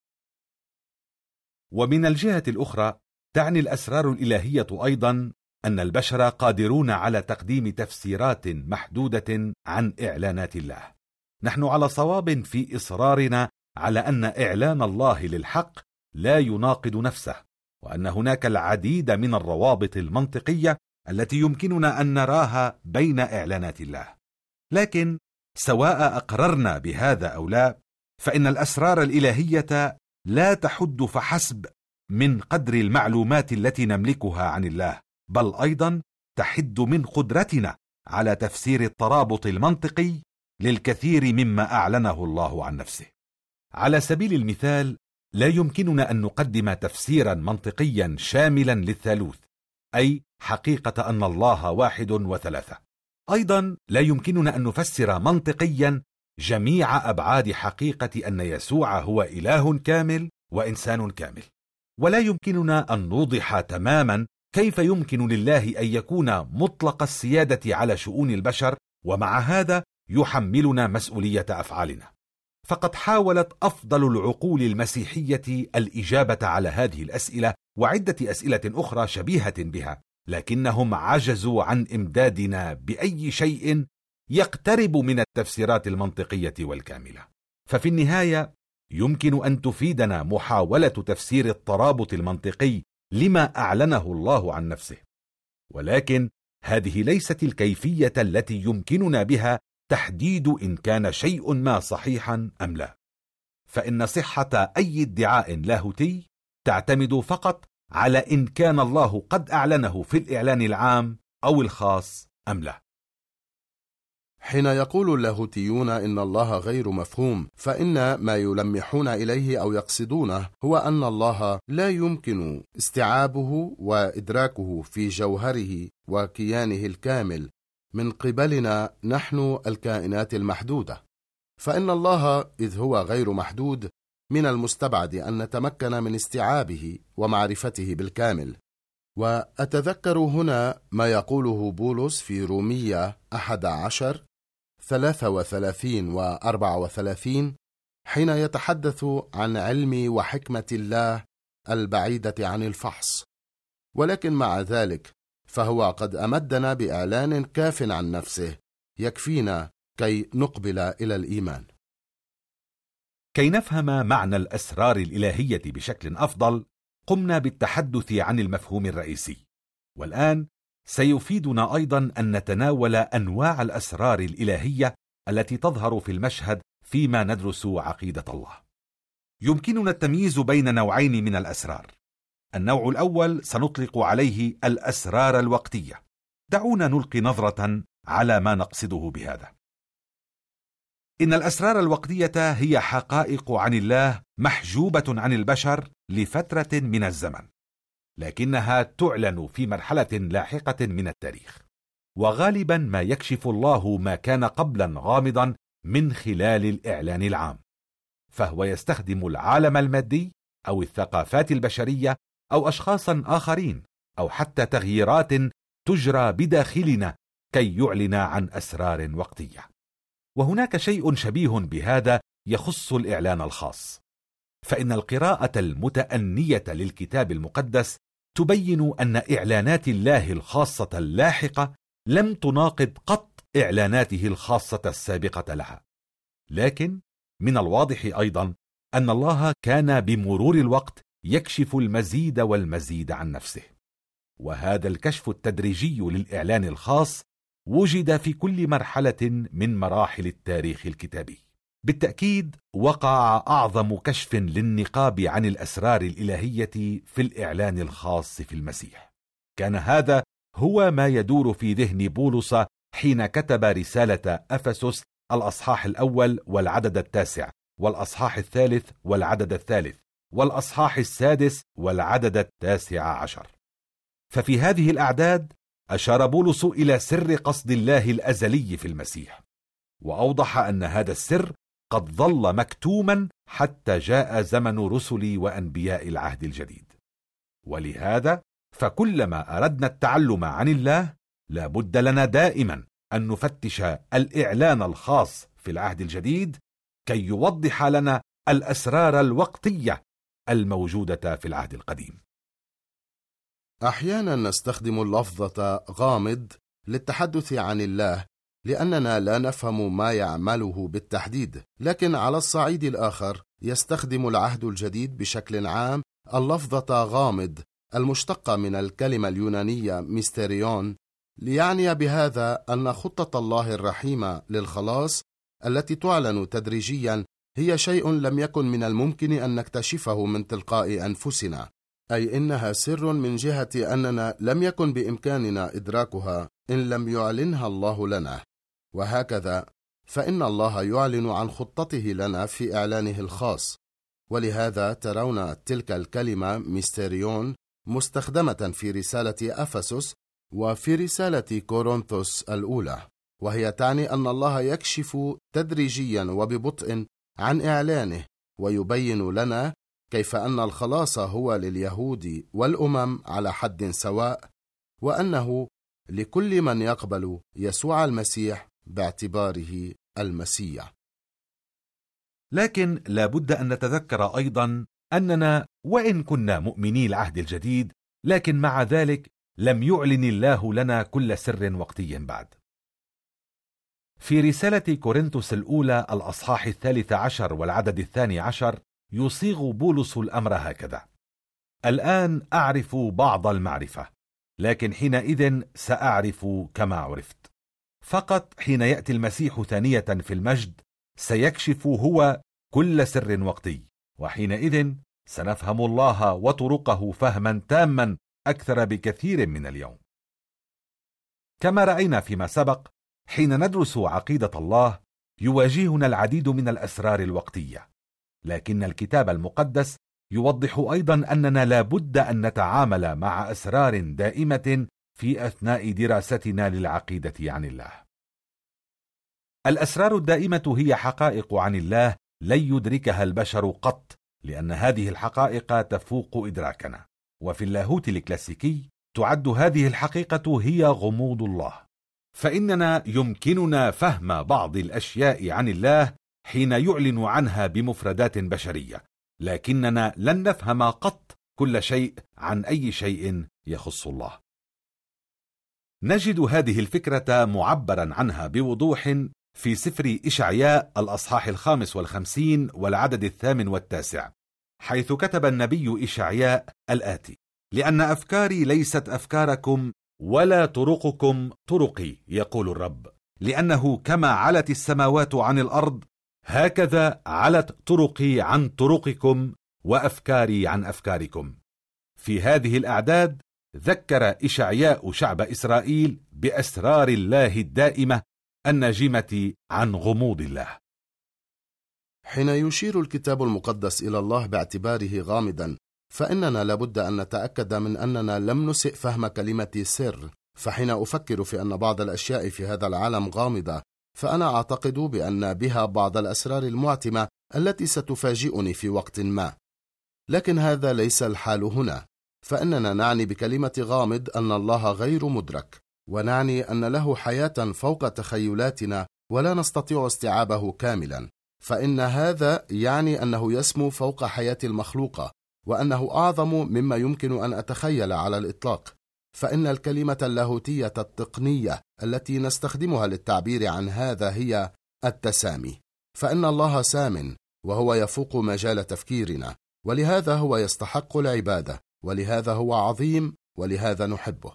ومن الجهة الأخرى تعني الأسرار الإلهية أيضا أن البشر قادرون على تقديم تفسيرات محدودة عن إعلانات الله. نحن على صواب في إصرارنا على أن إعلان الله للحق لا يناقض نفسه، وأن هناك العديد من الروابط المنطقية التي يمكننا أن نراها بين إعلانات الله. لكن سواء أقررنا بهذا أو لا، فإن الأسرار الإلهية لا تحد فحسب من قدر المعلومات التي نملكها عن الله، بل أيضا تحد من قدرتنا على تفسير الترابط المنطقي للكثير مما أعلنه الله عن نفسه. على سبيل المثال، لا يمكننا أن نقدم تفسيرا منطقيا شاملا للثالوث، أي حقيقة أن الله واحد وثلاثة. أيضا لا يمكننا أن نفسر منطقيا جميع أبعاد حقيقة أن يسوع هو إله كامل وإنسان كامل. ولا يمكننا أن نوضح تماما كيف يمكن لله أن يكون مطلق السيادة على شؤون البشر ومع هذا يحملنا مسؤولية أفعالنا. فقد حاولت أفضل العقول المسيحية الإجابة على هذه الأسئلة وعدة أسئلة أخرى شبيهة بها، لكنهم عجزوا عن إمدادنا بأي شيء يقترب من التفسيرات المنطقية والكاملة. ففي النهاية يمكن أن تفيدنا محاولة تفسير الترابط المنطقي لما أعلنه الله عن نفسه، ولكن هذه ليست الكيفية التي يمكننا بها تحديد إن كان شيء ما صحيحا أم لا. فإن صحة أي ادعاء لاهوتي تعتمد فقط على إن كان الله قد أعلنه في الإعلان العام أو الخاص أم لا. حين يقول اللاهوتيون إن الله غير مفهوم، فإن ما يلمحون إليه أو يقصدونه هو أن الله لا يمكن استيعابه وإدراكه في جوهره وكيانه الكامل من قبلنا نحن الكائنات المحدودة. فإن الله إذ هو غير محدود من المستبعد أن نتمكن من استيعابه ومعرفته بالكامل. وأتذكر هنا ما يقوله بولس في رومية 11:33-34 حين يتحدث عن علم وحكمة الله البعيدة عن الفحص. ولكن مع ذلك فهو قد أمدنا بإعلان كاف عن نفسه يكفينا كي نقبل إلى الإيمان. كي نفهم معنى الأسرار الإلهية بشكل أفضل، قمنا بالتحدث عن المفهوم الرئيسي، والآن سيفيدنا أيضا أن نتناول أنواع الأسرار الإلهية التي تظهر في المشهد فيما ندرس عقيدة الله. يمكننا التمييز بين نوعين من الأسرار. النوع الأول سنطلق عليه الأسرار الوقتية. دعونا نلقي نظرة على ما نقصده بهذا. إن الأسرار الوقتية هي حقائق عن الله محجوبة عن البشر لفترة من الزمن، لكنها تعلن في مرحلة لاحقة من التاريخ، وغالبا ما يكشف الله ما كان قبلا غامضا من خلال الإعلان العام. فهو يستخدم العالم المادي أو الثقافات البشرية أو أشخاصا آخرين أو حتى تغييرات تجرى بداخلنا كي يعلن عن أسرار وقتية. وهناك شيء شبيه بهذا يخص الإعلان الخاص، فإن القراءة المتأنية للكتاب المقدس تبين أن إعلانات الله الخاصة اللاحقة لم تناقض قط إعلاناته الخاصة السابقة لها، لكن من الواضح أيضا أن الله كان بمرور الوقت يكشف المزيد والمزيد عن نفسه. وهذا الكشف التدريجي للإعلان الخاص وجد في كل مرحلة من مراحل التاريخ الكتابي. بالتأكيد وقع أعظم كشف للنقاب عن الأسرار الإلهية في الإعلان الخاص في المسيح. كان هذا هو ما يدور في ذهن بولس حين كتب رسالة أفسس الأصحاح 1 والعدد 9 والأصحاح 3 والعدد 3 والأصحاح 6 والعدد 19. ففي هذه الأعداد أشار بولس إلى سر قصد الله الأزلي في المسيح، وأوضح أن هذا السر قد ظل مكتوما حتى جاء زمن رسل وأنبياء العهد الجديد. ولهذا فكلما أردنا التعلم عن الله لا بد لنا دائما أن نفتش الإعلان الخاص في العهد الجديد كي يوضح لنا الأسرار الوقتية الموجودة في العهد القديم. أحيانا نستخدم اللفظة غامض للتحدث عن الله لأننا لا نفهم ما يعمله بالتحديد، لكن على الصعيد الآخر يستخدم العهد الجديد بشكل عام اللفظة غامض المشتقة من الكلمة اليونانية ميستيريون ليعني بهذا أن خطة الله الرحيمة للخلاص التي تعلن تدريجيا هي شيء لم يكن من الممكن أن نكتشفه من تلقاء أنفسنا، أي إنها سر من جهة أننا لم يكن بإمكاننا إدراكها إن لم يعلنها الله لنا، وهكذا فإن الله يعلن عن خطته لنا في إعلانه الخاص، ولهذا ترون تلك الكلمة ميستيريون مستخدمة في رسالة أفسس وفي رسالة كورنثوس الأولى، وهي تعني أن الله يكشف تدريجيا وببطء عن إعلانه ويبين لنا كيف أن الخلاص هو لليهود والأمم على حد سواء، وأنه لكل من يقبل يسوع المسيح باعتباره المسيح. لكن لا بد أن نتذكر أيضا أننا وإن كنا مؤمني العهد الجديد، لكن مع ذلك لم يعلن الله لنا كل سر وقتي بعد. في رسالة كورنثوس الأولى الأصحاح 13 والعدد 12 يصيغ بولس الأمر هكذا: الآن أعرف بعض المعرفة، لكن حينئذ سأعرف كما عرفت. فقط حين يأتي المسيح ثانية في المجد سيكشف هو كل سر وقتي، وحينئذ سنفهم الله وطرقه فهما تاما أكثر بكثير من اليوم. كما رأينا فيما سبق، حين ندرس عقيدة الله يواجهنا العديد من الأسرار الوقتية، لكن الكتاب المقدس يوضح أيضا أننا لا بد أن نتعامل مع أسرار دائمة في أثناء دراستنا للعقيدة عن الله. الأسرار الدائمة هي حقائق عن الله لن يدركها البشر قط، لأن هذه الحقائق تفوق إدراكنا، وفي اللاهوت الكلاسيكي تعد هذه الحقيقة هي غموض الله، فإننا يمكننا فهم بعض الأشياء عن الله حين يعلن عنها بمفردات بشرية، لكننا لن نفهم قط كل شيء عن أي شيء يخص الله. نجد هذه الفكرة معبرا عنها بوضوح في سفر إشعياء الأصحاح 55 والعدد 8 و9، حيث كتب النبي إشعياء الآتي: لأن أفكاري ليست أفكاركم ولا طرقكم طرقي، يقول الرب، لأنه كما علت السماوات عن الأرض هكذا علت طرقي عن طرقكم وأفكاري عن أفكاركم. في هذه الأعداد ذكر إشعياء شعب إسرائيل بأسرار الله الدائمة الناجمة عن غموض الله. حين يشير الكتاب المقدس إلى الله باعتباره غامضا، فإننا لابد أن نتأكد من أننا لم نسئ فهم كلمة سر. فحين أفكر في أن بعض الأشياء في هذا العالم غامضة، فأنا أعتقد بأن بها بعض الأسرار المعتمة التي ستفاجئني في وقت ما. لكن هذا ليس الحال هنا، فإننا نعني بكلمة غامض أن الله غير مدرك، ونعني أن له حياة فوق تخيلاتنا ولا نستطيع استيعابه كاملا، فإن هذا يعني أنه يسمو فوق حياة المخلوقة، وأنه أعظم مما يمكن أن أتخيل على الإطلاق. فإن الكلمة اللاهوتية التقنية التي نستخدمها للتعبير عن هذا هي التسامي، فإن الله سام وهو يفوق مجال تفكيرنا، ولهذا هو يستحق العبادة، ولهذا هو عظيم، ولهذا نحبه.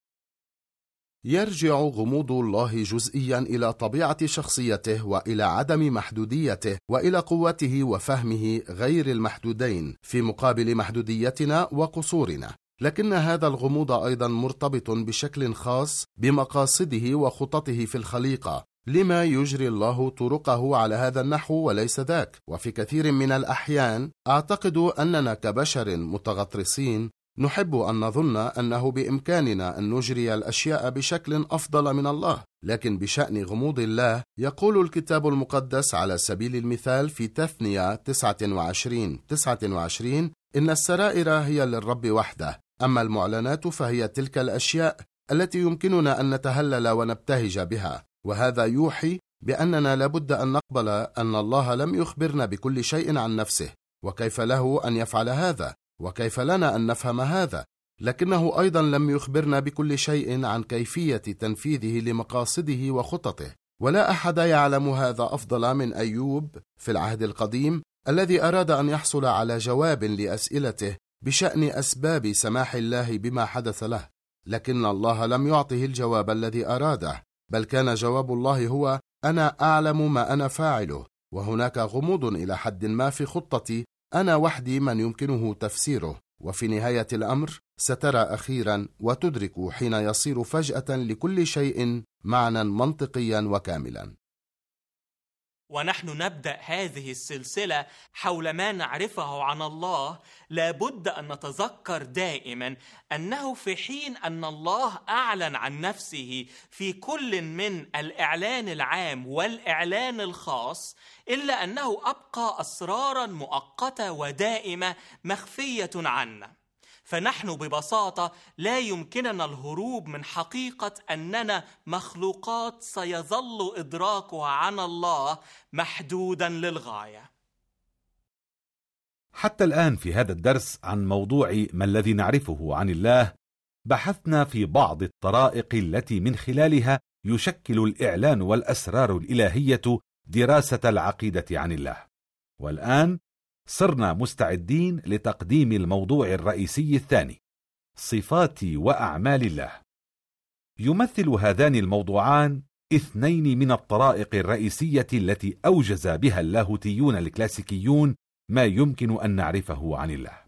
يرجع غموض الله جزئيا إلى طبيعة شخصيته وإلى عدم محدوديته وإلى قوته وفهمه غير المحدودين في مقابل محدوديتنا وقصورنا. لكن هذا الغموض أيضا مرتبط بشكل خاص بمقاصده وخططه في الخليقة، لما يجري الله طرقه على هذا النحو وليس ذاك. وفي كثير من الأحيان أعتقد أننا كبشر متغطرسين نحب أن نظن أنه بإمكاننا أن نجري الأشياء بشكل أفضل من الله، لكن بشأن غموض الله يقول الكتاب المقدس على سبيل المثال في تثنية 29 إن السرائر هي للرب وحده، أما المعلنات فهي تلك الأشياء التي يمكننا أن نتهلل ونبتهج بها. وهذا يوحي بأننا لابد أن نقبل أن الله لم يخبرنا بكل شيء عن نفسه، وكيف له أن يفعل هذا، وكيف لنا أن نفهم هذا، لكنه أيضا لم يخبرنا بكل شيء عن كيفية تنفيذه لمقاصده وخططه. ولا أحد يعلم هذا أفضل من أيوب في العهد القديم، الذي أراد أن يحصل على جواب لأسئلته بشأن أسباب سماح الله بما حدث له، لكن الله لم يعطه الجواب الذي أراده، بل كان جواب الله هو: أنا أعلم ما أنا فاعله، وهناك غموض إلى حد ما في خطتي، أنا وحدي من يمكنه تفسيره. وفي نهاية الأمر سترى أخيرا وتدرك حين يصير فجأة لكل شيء معنى منطقيا وكاملا. ونحن نبدأ هذه السلسلة حول ما نعرفه عن الله. لابد أن نتذكر دائما أنه في حين أن الله أعلن عن نفسه في كل من الإعلان العام والإعلان الخاص، إلا أنه أبقى أسرارا مؤقتة ودائمة مخفية عنا. فنحن ببساطة لا يمكننا الهروب من حقيقة أننا مخلوقات سيظل إدراكها عن الله محدودا للغاية. حتى الآن في هذا الدرس عن موضوع ما الذي نعرفه عن الله، بحثنا في بعض الطرائق التي من خلالها يشكل الإعلان والأسرار الإلهية دراسة العقيدة عن الله. والآن صرنا مستعدين لتقديم الموضوع الرئيسي الثاني، صفات وأعمال الله. يمثل هذان الموضوعان اثنين من الطرائق الرئيسية التي أوجز بها اللاهوتيون الكلاسيكيون ما يمكن أن نعرفه عن الله.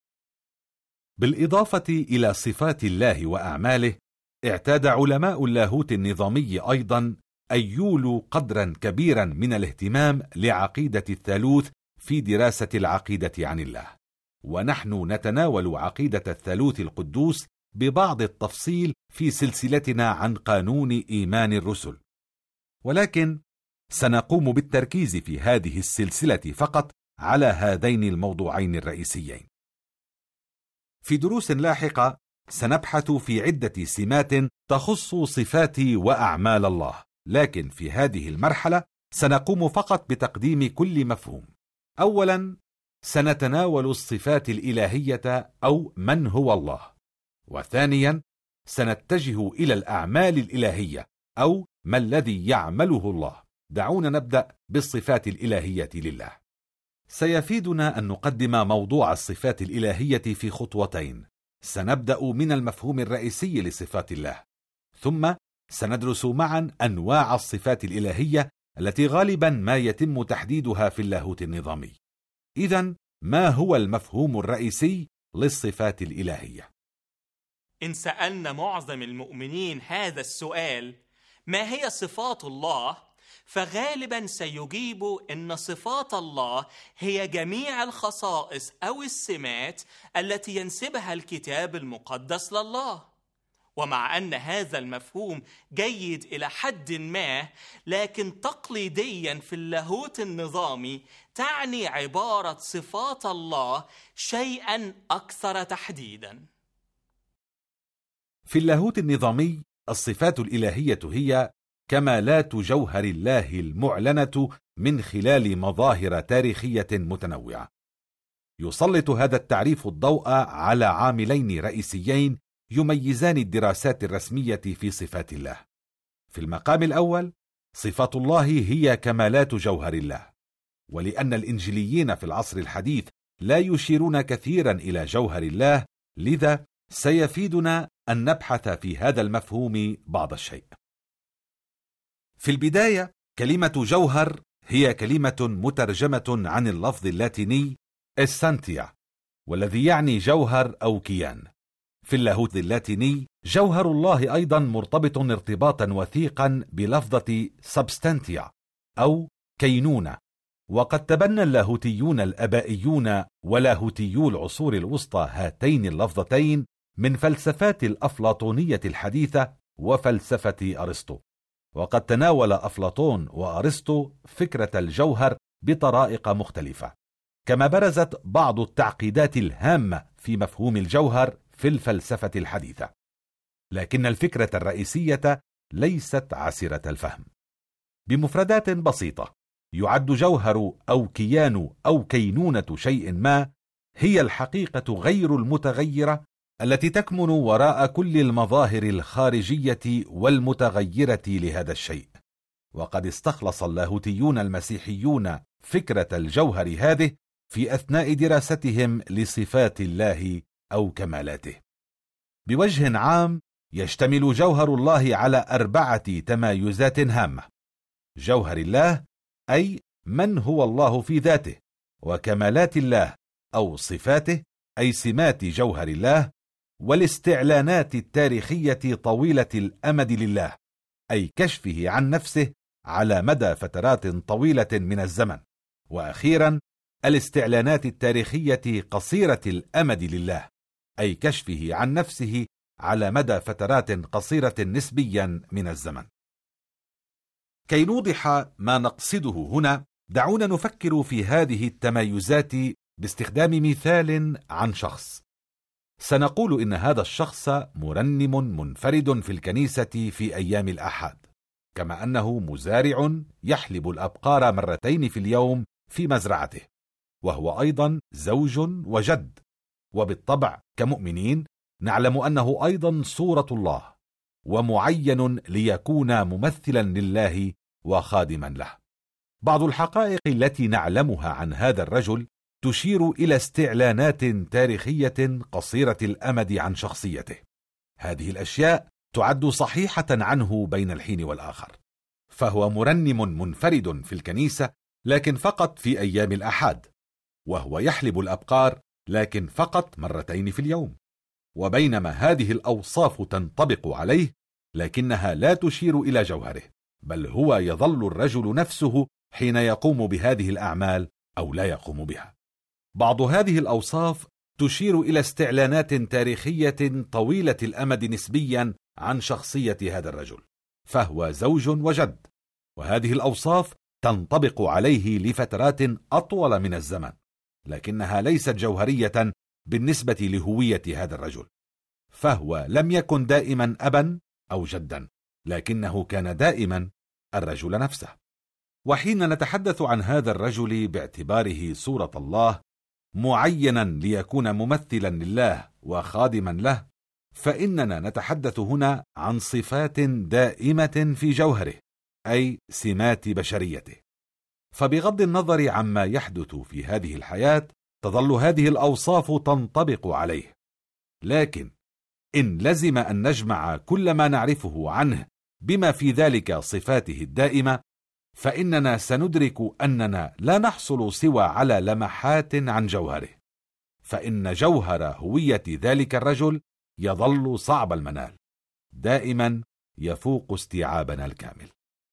بالإضافة إلى صفات الله وأعماله، اعتاد علماء اللاهوت النظامي أيضا أن يولوا قدرا كبيرا من الاهتمام لعقيدة الثالوث في دراسة العقيدة عن الله. ونحن نتناول عقيدة الثالوث القدوس ببعض التفصيل في سلسلتنا عن قانون إيمان الرسل، ولكن سنقوم بالتركيز في هذه السلسلة فقط على هذين الموضوعين الرئيسيين. في دروس لاحقة سنبحث في عدة سمات تخص صفات وأعمال الله، لكن في هذه المرحلة سنقوم فقط بتقديم كل مفهوم. أولا سنتناول الصفات الإلهية أو من هو الله، وثانيا سنتجه إلى الأعمال الإلهية أو ما الذي يعمله الله. دعونا نبدأ بالصفات الإلهية لله. سيفيدنا أن نقدم موضوع الصفات الإلهية في خطوتين. سنبدأ من المفهوم الرئيسي لصفات الله، ثم سندرس معا أنواع الصفات الإلهية التي غالبا ما يتم تحديدها في اللاهوت النظامي. إذن ما هو المفهوم الرئيسي للصفات الإلهية؟ إن سألنا معظم المؤمنين هذا السؤال، ما هي صفات الله؟ فغالبا سيجيبوا إن صفات الله هي جميع الخصائص أو السمات التي ينسبها الكتاب المقدس لله. ومع أن هذا المفهوم جيد إلى حد ما، لكن تقليديا في اللاهوت النظامي تعني عبارة صفات الله شيئا أكثر تحديدا. في اللاهوت النظامي الصفات الإلهية هي كمالات جوهر الله المعلنة من خلال مظاهر تاريخية متنوعة. يسلط هذا التعريف الضوء على عاملين رئيسيين يميزان الدراسات الرسمية في صفات الله. في المقام الأول، صفات الله هي كمالات جوهر الله، ولأن الإنجيليين في العصر الحديث لا يشيرون كثيرا إلى جوهر الله، لذا سيفيدنا أن نبحث في هذا المفهوم بعض الشيء. في البداية، كلمة جوهر هي كلمة مترجمة عن اللفظ اللاتيني إسانتيا، والذي يعني جوهر أو كيان. في اللاهوت اللاتيني جوهر الله أيضا مرتبط ارتباطا وثيقا بلفظة سبستانتيا أو كينونة. وقد تبنى اللاهوتيون الأبائيون ولاهوتيو العصور الوسطى هاتين اللفظتين من فلسفات الأفلاطونية الحديثة وفلسفة أرسطو. وقد تناول أفلاطون وأرسطو فكرة الجوهر بطرائق مختلفة، كما برزت بعض التعقيدات الهامة في مفهوم الجوهر في الفلسفة الحديثة، لكن الفكرة الرئيسية ليست عسرة الفهم. بمفردات بسيطة، يعد جوهر أو كيان أو كينونة شيء ما هي الحقيقة غير المتغيرة التي تكمن وراء كل المظاهر الخارجية والمتغيرة لهذا الشيء. وقد استخلص اللاهوتيون المسيحيون فكرة الجوهر هذه في أثناء دراستهم لصفات الله أو كمالاته. بوجه عام، يشتمل جوهر الله على 4 تمايزات هامة: جوهر الله أي من هو الله في ذاته، وكمالات الله أو صفاته أي سمات جوهر الله، والاستعلانات التاريخية طويلة الأمد لله، أي كشفه عن نفسه على مدى فترات طويلة من الزمن، وأخيرا الاستعلانات التاريخية قصيرة الأمد لله، أي كشفه عن نفسه على مدى فترات قصيرة نسبيا من الزمن. كي نوضح ما نقصده هنا، دعونا نفكر في هذه التمايزات باستخدام مثال عن شخص. سنقول إن هذا الشخص مرنم منفرد في الكنيسة في أيام الأحد، كما أنه مزارع يحلب الأبقار مرتين في اليوم في مزرعته، وهو أيضا زوج وجد، وبالطبع كمؤمنين نعلم أنه أيضا صورة الله ومعين ليكون ممثلا لله وخادما له. بعض الحقائق التي نعلمها عن هذا الرجل تشير إلى استعلانات تاريخية قصيرة الأمد عن شخصيته. هذه الأشياء تعد صحيحة عنه بين الحين والآخر، فهو مرنم منفرد في الكنيسة لكن فقط في أيام الأحد، وهو يحلب الأبقار لكن فقط مرتين في اليوم. وبينما هذه الأوصاف تنطبق عليه، لكنها لا تشير إلى جوهره، بل هو يظل الرجل نفسه حين يقوم بهذه الأعمال أو لا يقوم بها. بعض هذه الأوصاف تشير إلى استعلانات تاريخية طويلة الأمد نسبيا عن شخصية هذا الرجل، فهو زوج وجد، وهذه الأوصاف تنطبق عليه لفترات أطول من الزمن، لكنها ليست جوهرية بالنسبة لهوية هذا الرجل، فهو لم يكن دائما أبا أو جدا، لكنه كان دائما الرجل نفسه. وحين نتحدث عن هذا الرجل باعتباره صورة الله معينا ليكون ممثلا لله وخادما له، فإننا نتحدث هنا عن صفات دائمة في جوهره، أي سمات بشريته. فبغض النظر عما يحدث في هذه الحياة تظل هذه الأوصاف تنطبق عليه، لكن إن لزم أن نجمع كل ما نعرفه عنه بما في ذلك صفاته الدائمة، فإننا سندرك أننا لا نحصل سوى على لمحات عن جوهره، فإن جوهر هوية ذلك الرجل يظل صعب المنال، دائما يفوق استيعابنا الكامل.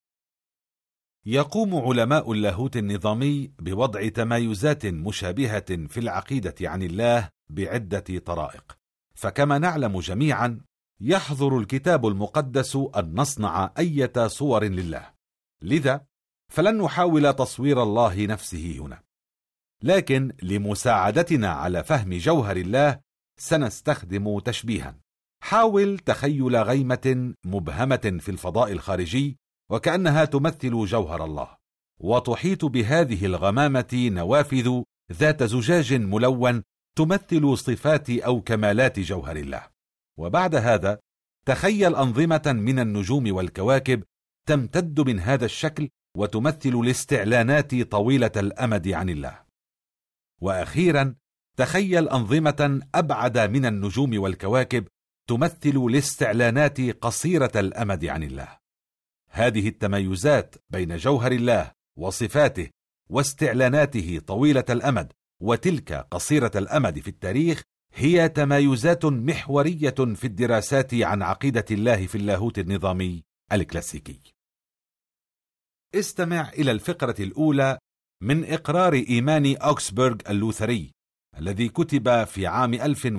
يقوم علماء اللاهوت النظامي بوضع تمايزات مشابهة في العقيدة عن الله بعدة طرائق، فكما نعلم جميعا يحظر الكتاب المقدس أن نصنع أي صور لله، لذا فلن نحاول تصوير الله نفسه هنا، لكن لمساعدتنا على فهم جوهر الله سنستخدم تشبيها. حاول تخيل غيمة مبهمة في الفضاء الخارجي وكأنها تمثل جوهر الله، وتحيط بهذه الغمامة نوافذ ذات زجاج ملون تمثل صفات أو كمالات جوهر الله. وبعد هذا تخيل أنظمة من النجوم والكواكب تمتد من هذا الشكل وتمثل الاستعلانات طويلة الأمد عن الله. وأخيرا تخيل أنظمة أبعد من النجوم والكواكب تمثل الاستعلانات قصيرة الأمد عن الله. هذه التمايزات بين جوهر الله وصفاته واستعلاناته طويلة الأمد وتلك قصيرة الأمد في التاريخ هي تمايزات محورية في الدراسات عن عقيدة الله في اللاهوت النظامي الكلاسيكي. استمع إلى الفقرة الأولى من إقرار إيمان أوكسبورغ اللوثري الذي كتب في عام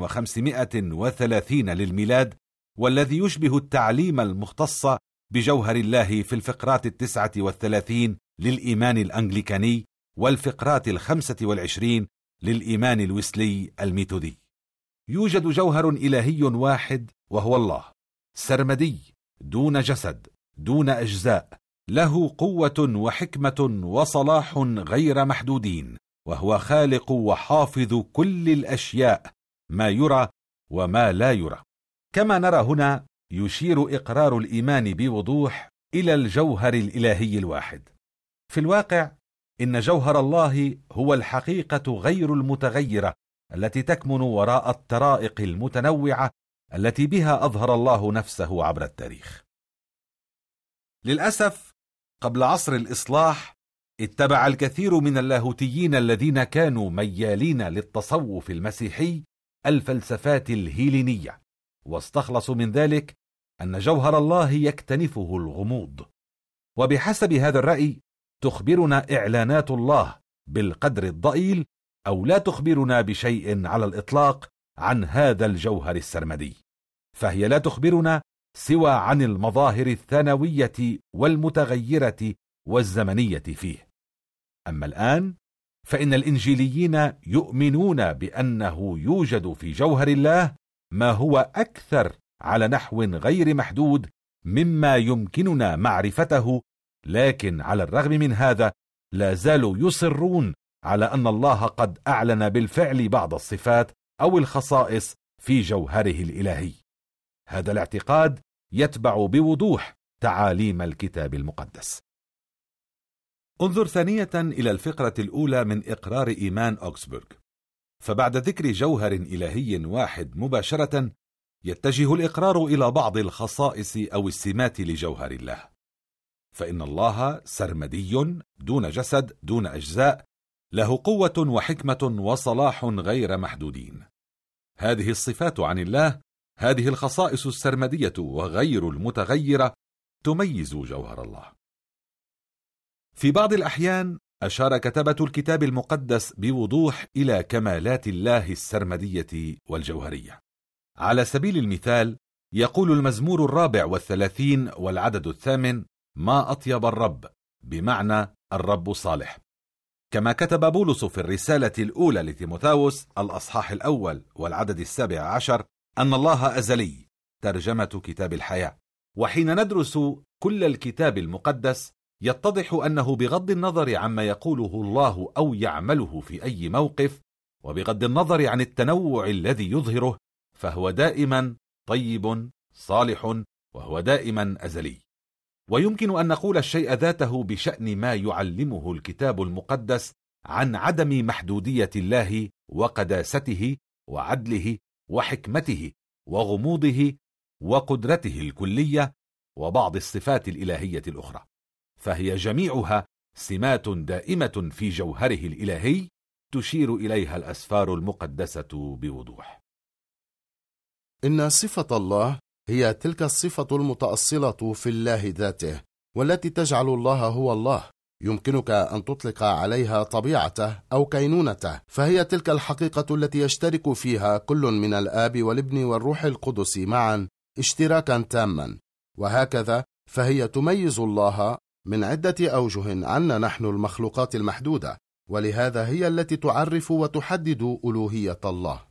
1530 للميلاد، والذي يشبه التعليم المختص بجوهر الله في الفقرات 39 للإيمان الأنجليكاني والفقرات 25 للإيمان الويسلي الميثودي. يوجد جوهر إلهي واحد وهو الله، سرمدي دون جسد دون أجزاء، له قوة وحكمة وصلاح غير محدودين، وهو خالق وحافظ كل الأشياء ما يرى وما لا يرى. كما نرى هنا يشير إقرار الإيمان بوضوح إلى الجوهر الإلهي الواحد. في الواقع إن جوهر الله هو الحقيقة غير المتغيرة التي تكمن وراء الطرائق المتنوعة التي بها أظهر الله نفسه عبر التاريخ. للأسف قبل عصر الإصلاح اتبع الكثير من اللاهوتيين الذين كانوا ميالين للتصوف المسيحي الفلسفات الهيلينية، واستخلصوا من ذلك أن جوهر الله يكتنفه الغموض. وبحسب هذا الرأي تخبرنا إعلانات الله بالقدر الضئيل أو لا تخبرنا بشيء على الإطلاق عن هذا الجوهر السرمدي، فهي لا تخبرنا سوى عن المظاهر الثانوية والمتغيرة والزمنية فيه. أما الآن فإن الإنجيليين يؤمنون بأنه يوجد في جوهر الله ما هو أكثر على نحو غير محدود مما يمكننا معرفته، لكن على الرغم من هذا لا زالوا يصرون على أن الله قد أعلن بالفعل بعض الصفات أو الخصائص في جوهره الإلهي. هذا الاعتقاد يتبع بوضوح تعاليم الكتاب المقدس. انظر ثانية إلى الفقرة الأولى من إقرار إيمان أوكسبورغ، فبعد ذكر جوهر إلهي واحد مباشرة يتجه الإقرار إلى بعض الخصائص أو السمات لجوهر الله. فإن الله سرمدي دون جسد دون أجزاء، له قوة وحكمة وصلاح غير محدودين. هذه الصفات عن الله، هذه الخصائص السرمدية وغير المتغيرة تميز جوهر الله. في بعض الأحيان أشار كتبة الكتاب المقدس بوضوح إلى كمالات الله السرمدية والجوهرية. على سبيل المثال يقول المزمور 34 والعدد 8: ما أطيب الرب، بمعنى الرب صالح. كما كتب بولس في الرسالة الأولى لتيموثاوس الأصحاح 1 والعدد 17 أن الله أزلي، ترجمة كتاب الحياة. وحين ندرس كل الكتاب المقدس يتضح أنه بغض النظر عما يقوله الله أو يعمله في أي موقف، وبغض النظر عن التنوع الذي يظهره، فهو دائما طيب صالح، وهو دائما أزلي. ويمكن أن نقول الشيء ذاته بشأن ما يعلمه الكتاب المقدس عن عدم محدودية الله وقداسته وعدله وحكمته وغموضه وقدرته الكلية وبعض الصفات الإلهية الأخرى، فهي جميعها سمات دائمة في جوهره الإلهي تشير إليها الأسفار المقدسة بوضوح. إن صفة الله هي تلك الصفة المتأصلة في الله ذاته، والتي تجعل الله هو الله. يمكنك أن تطلق عليها طبيعته أو كينونته، فهي تلك الحقيقة التي يشترك فيها كل من الآب والابن والروح القدس معا اشتراكا تاما. وهكذا فهي تميز الله من عدة أوجه عنا نحن المخلوقات المحدودة، ولهذا هي التي تعرف وتحدد ألوهية الله.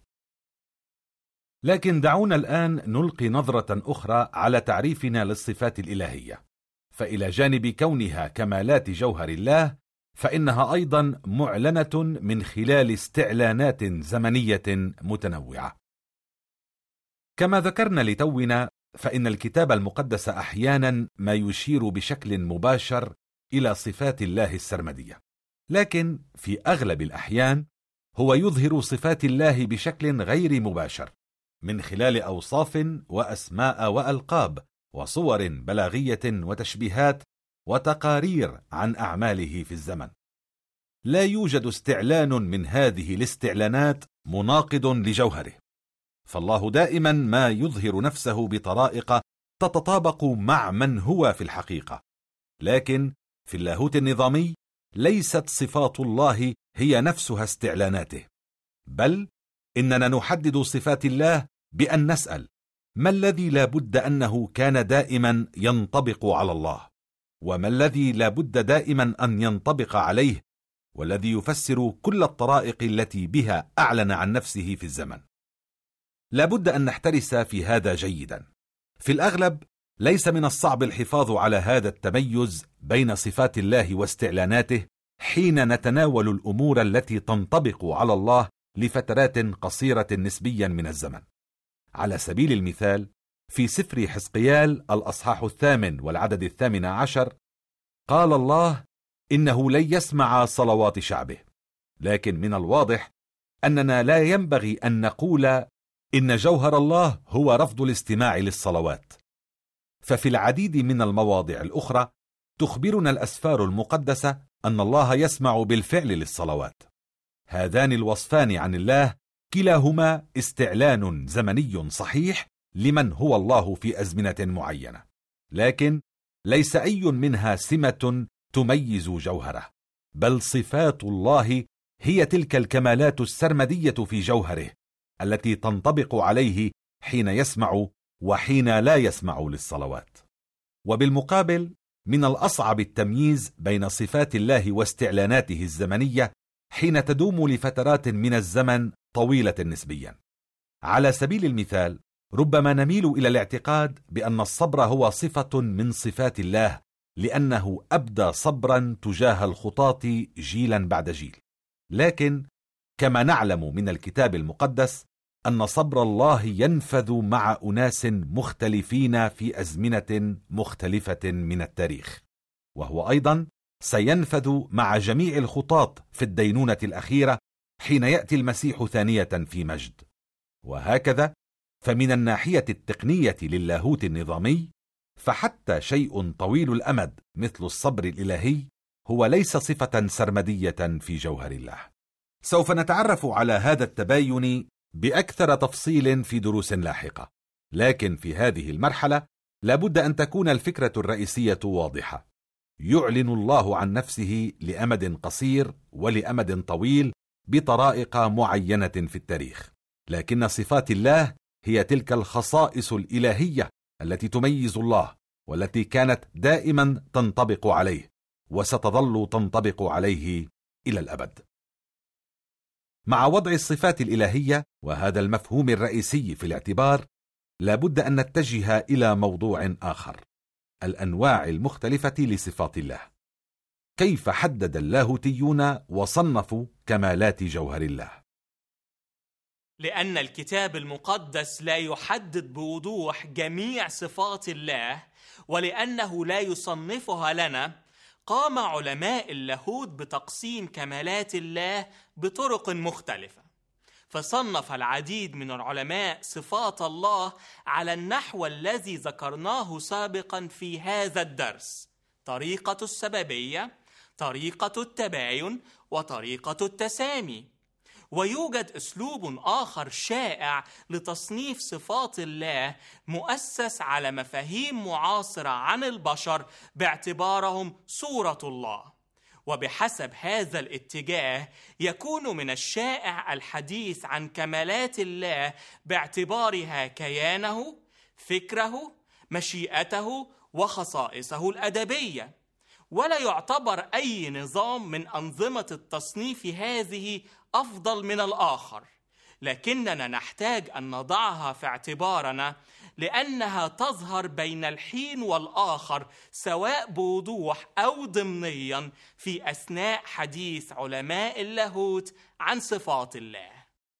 لكن دعونا الآن نلقي نظرة أخرى على تعريفنا للصفات الإلهية، فإلى جانب كونها كمالات جوهر الله، فإنها أيضا معلنة من خلال استعلانات زمنية متنوعة. كما ذكرنا لتونا، فإن الكتاب المقدس أحيانا ما يشير بشكل مباشر إلى صفات الله السرمدية، لكن في أغلب الأحيان هو يظهر صفات الله بشكل غير مباشر من خلال أوصاف وأسماء وألقاب وصور بلاغية وتشبيهات وتقارير عن أعماله في الزمن. لا يوجد استعلان من هذه الاستعلانات مناقض لجوهره، فالله دائما ما يظهر نفسه بطرائق تتطابق مع من هو في الحقيقة. لكن في اللاهوت النظامي ليست صفات الله هي نفسها استعلاناته، بل إننا نحدد صفات الله بأن نسأل: ما الذي لا بد أنه كان دائما ينطبق على الله؟ وما الذي لا بد دائما أن ينطبق عليه، والذي يفسر كل الطرائق التي بها أعلن عن نفسه في الزمن؟ لا بد أن نحترس في هذا جيدا. في الأغلب ليس من الصعب الحفاظ على هذا التميز بين صفات الله واستعلاناته حين نتناول الأمور التي تنطبق على الله لفترات قصيرة نسبيا من الزمن. على سبيل المثال في سفر حزقيال الأصحاح 8 والعدد 18 قال الله: إنه لن يسمع صلوات شعبه. لكن من الواضح أننا لا ينبغي أن نقول إن جوهر الله هو رفض الاستماع للصلوات، ففي العديد من المواضع الأخرى تخبرنا الأسفار المقدسة أن الله يسمع بالفعل للصلوات. هذان الوصفان عن الله كلاهما استعلان زمني صحيح لمن هو الله في أزمنة معينة، لكن ليس أي منها سمة تميز جوهره، بل صفات الله هي تلك الكمالات السرمدية في جوهره التي تنطبق عليه حين يسمع وحين لا يسمع للصلوات. وبالمقابل من الأصعب التمييز بين صفات الله واستعلاناته الزمنية حين تدوم لفترات من الزمن طويلة نسبيا. على سبيل المثال، ربما نميل إلى الاعتقاد بأن الصبر هو صفة من صفات الله لأنه أبدى صبرا تجاه الخطاة جيلا بعد جيل، لكن كما نعلم من الكتاب المقدس أن صبر الله ينفذ مع أناس مختلفين في أزمنة مختلفة من التاريخ، وهو أيضا سينفذ مع جميع الخطاة في الدينونة الأخيرة حين يأتي المسيح ثانية في مجد. وهكذا فمن الناحية التقنية للاهوت النظامي، فحتى شيء طويل الأمد مثل الصبر الإلهي هو ليس صفة سرمدية في جوهر الله. سوف نتعرف على هذا التباين بأكثر تفصيل في دروس لاحقة، لكن في هذه المرحلة لابد أن تكون الفكرة الرئيسية واضحة. يعلن الله عن نفسه لأمد قصير ولأمد طويل بطرائق معينة في التاريخ، لكن صفات الله هي تلك الخصائص الإلهية التي تميز الله، والتي كانت دائما تنطبق عليه وستظل تنطبق عليه إلى الأبد. مع وضع الصفات الإلهية وهذا المفهوم الرئيسي في الاعتبار، لابد أن نتجه إلى موضوع آخر: الأنواع المختلفة لصفات الله. كيف حدد اللاهوتيون وصنفوا كمالات جوهر الله؟ لأن الكتاب المقدس لا يحدد بوضوح جميع صفات الله، ولأنه لا يصنفها لنا، قام علماء اللاهوت بتقسيم كمالات الله بطرق مختلفة. فصنف العديد من العلماء صفات الله على النحو الذي ذكرناه سابقا في هذا الدرس: طريقة السببية، طريقة التباين، وطريقة التسامي. ويوجد أسلوب آخر شائع لتصنيف صفات الله مؤسس على مفاهيم معاصرة عن البشر باعتبارهم صورة الله. وبحسب هذا الاتجاه يكون من الشائع الحديث عن كمالات الله باعتبارها كيانه، فكره، مشيئته، وخصائصه الأدبية. ولا يعتبر أي نظام من أنظمة التصنيف هذه أفضل من الآخر، لكننا نحتاج أن نضعها في اعتبارنا لأنها تظهر بين الحين والآخر، سواء بوضوح أو ضمنيا، في أثناء حديث علماء اللاهوت عن صفات الله.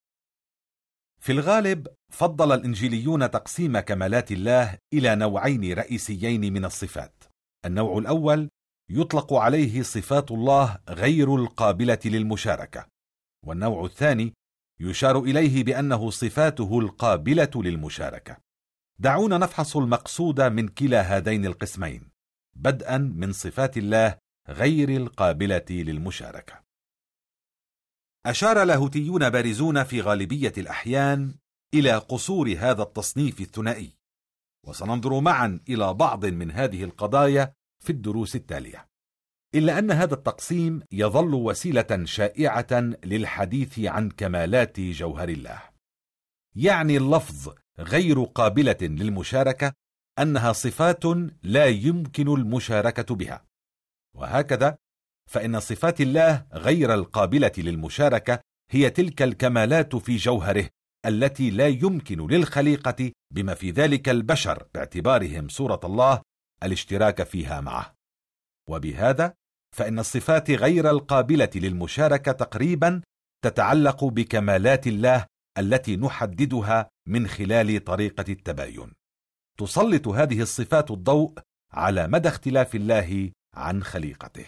في الغالب فضل الإنجيليون تقسيم كمالات الله إلى نوعين رئيسيين من الصفات. النوع الأول يطلق عليه صفات الله غير القابلة للمشاركة، والنوع الثاني يشار إليه بأنه صفاته القابلة للمشاركة. دعونا نفحص المقصود من كلا هذين القسمين، بدءا من صفات الله غير القابلة للمشاركة. أشار لاهوتيون بارزون في غالبية الأحيان إلى قصور هذا التصنيف الثنائي، وسننظر معا إلى بعض من هذه القضايا في الدروس التالية. إلا أن هذا التقسيم يظل وسيلة شائعة للحديث عن كمالات جوهر الله. يعني اللفظ غير قابلة للمشاركة أنها صفات لا يمكن المشاركة بها، وهكذا فإن صفات الله غير القابلة للمشاركة هي تلك الكمالات في جوهره التي لا يمكن للخليقة بما في ذلك البشر باعتبارهم صورة الله الاشتراك فيها معه. وبهذا فإن الصفات غير القابلة للمشاركة تقريبا تتعلق بكمالات الله التي نحددها من خلال طريقة التباين. تسلط هذه الصفات الضوء على مدى اختلاف الله عن خليقته.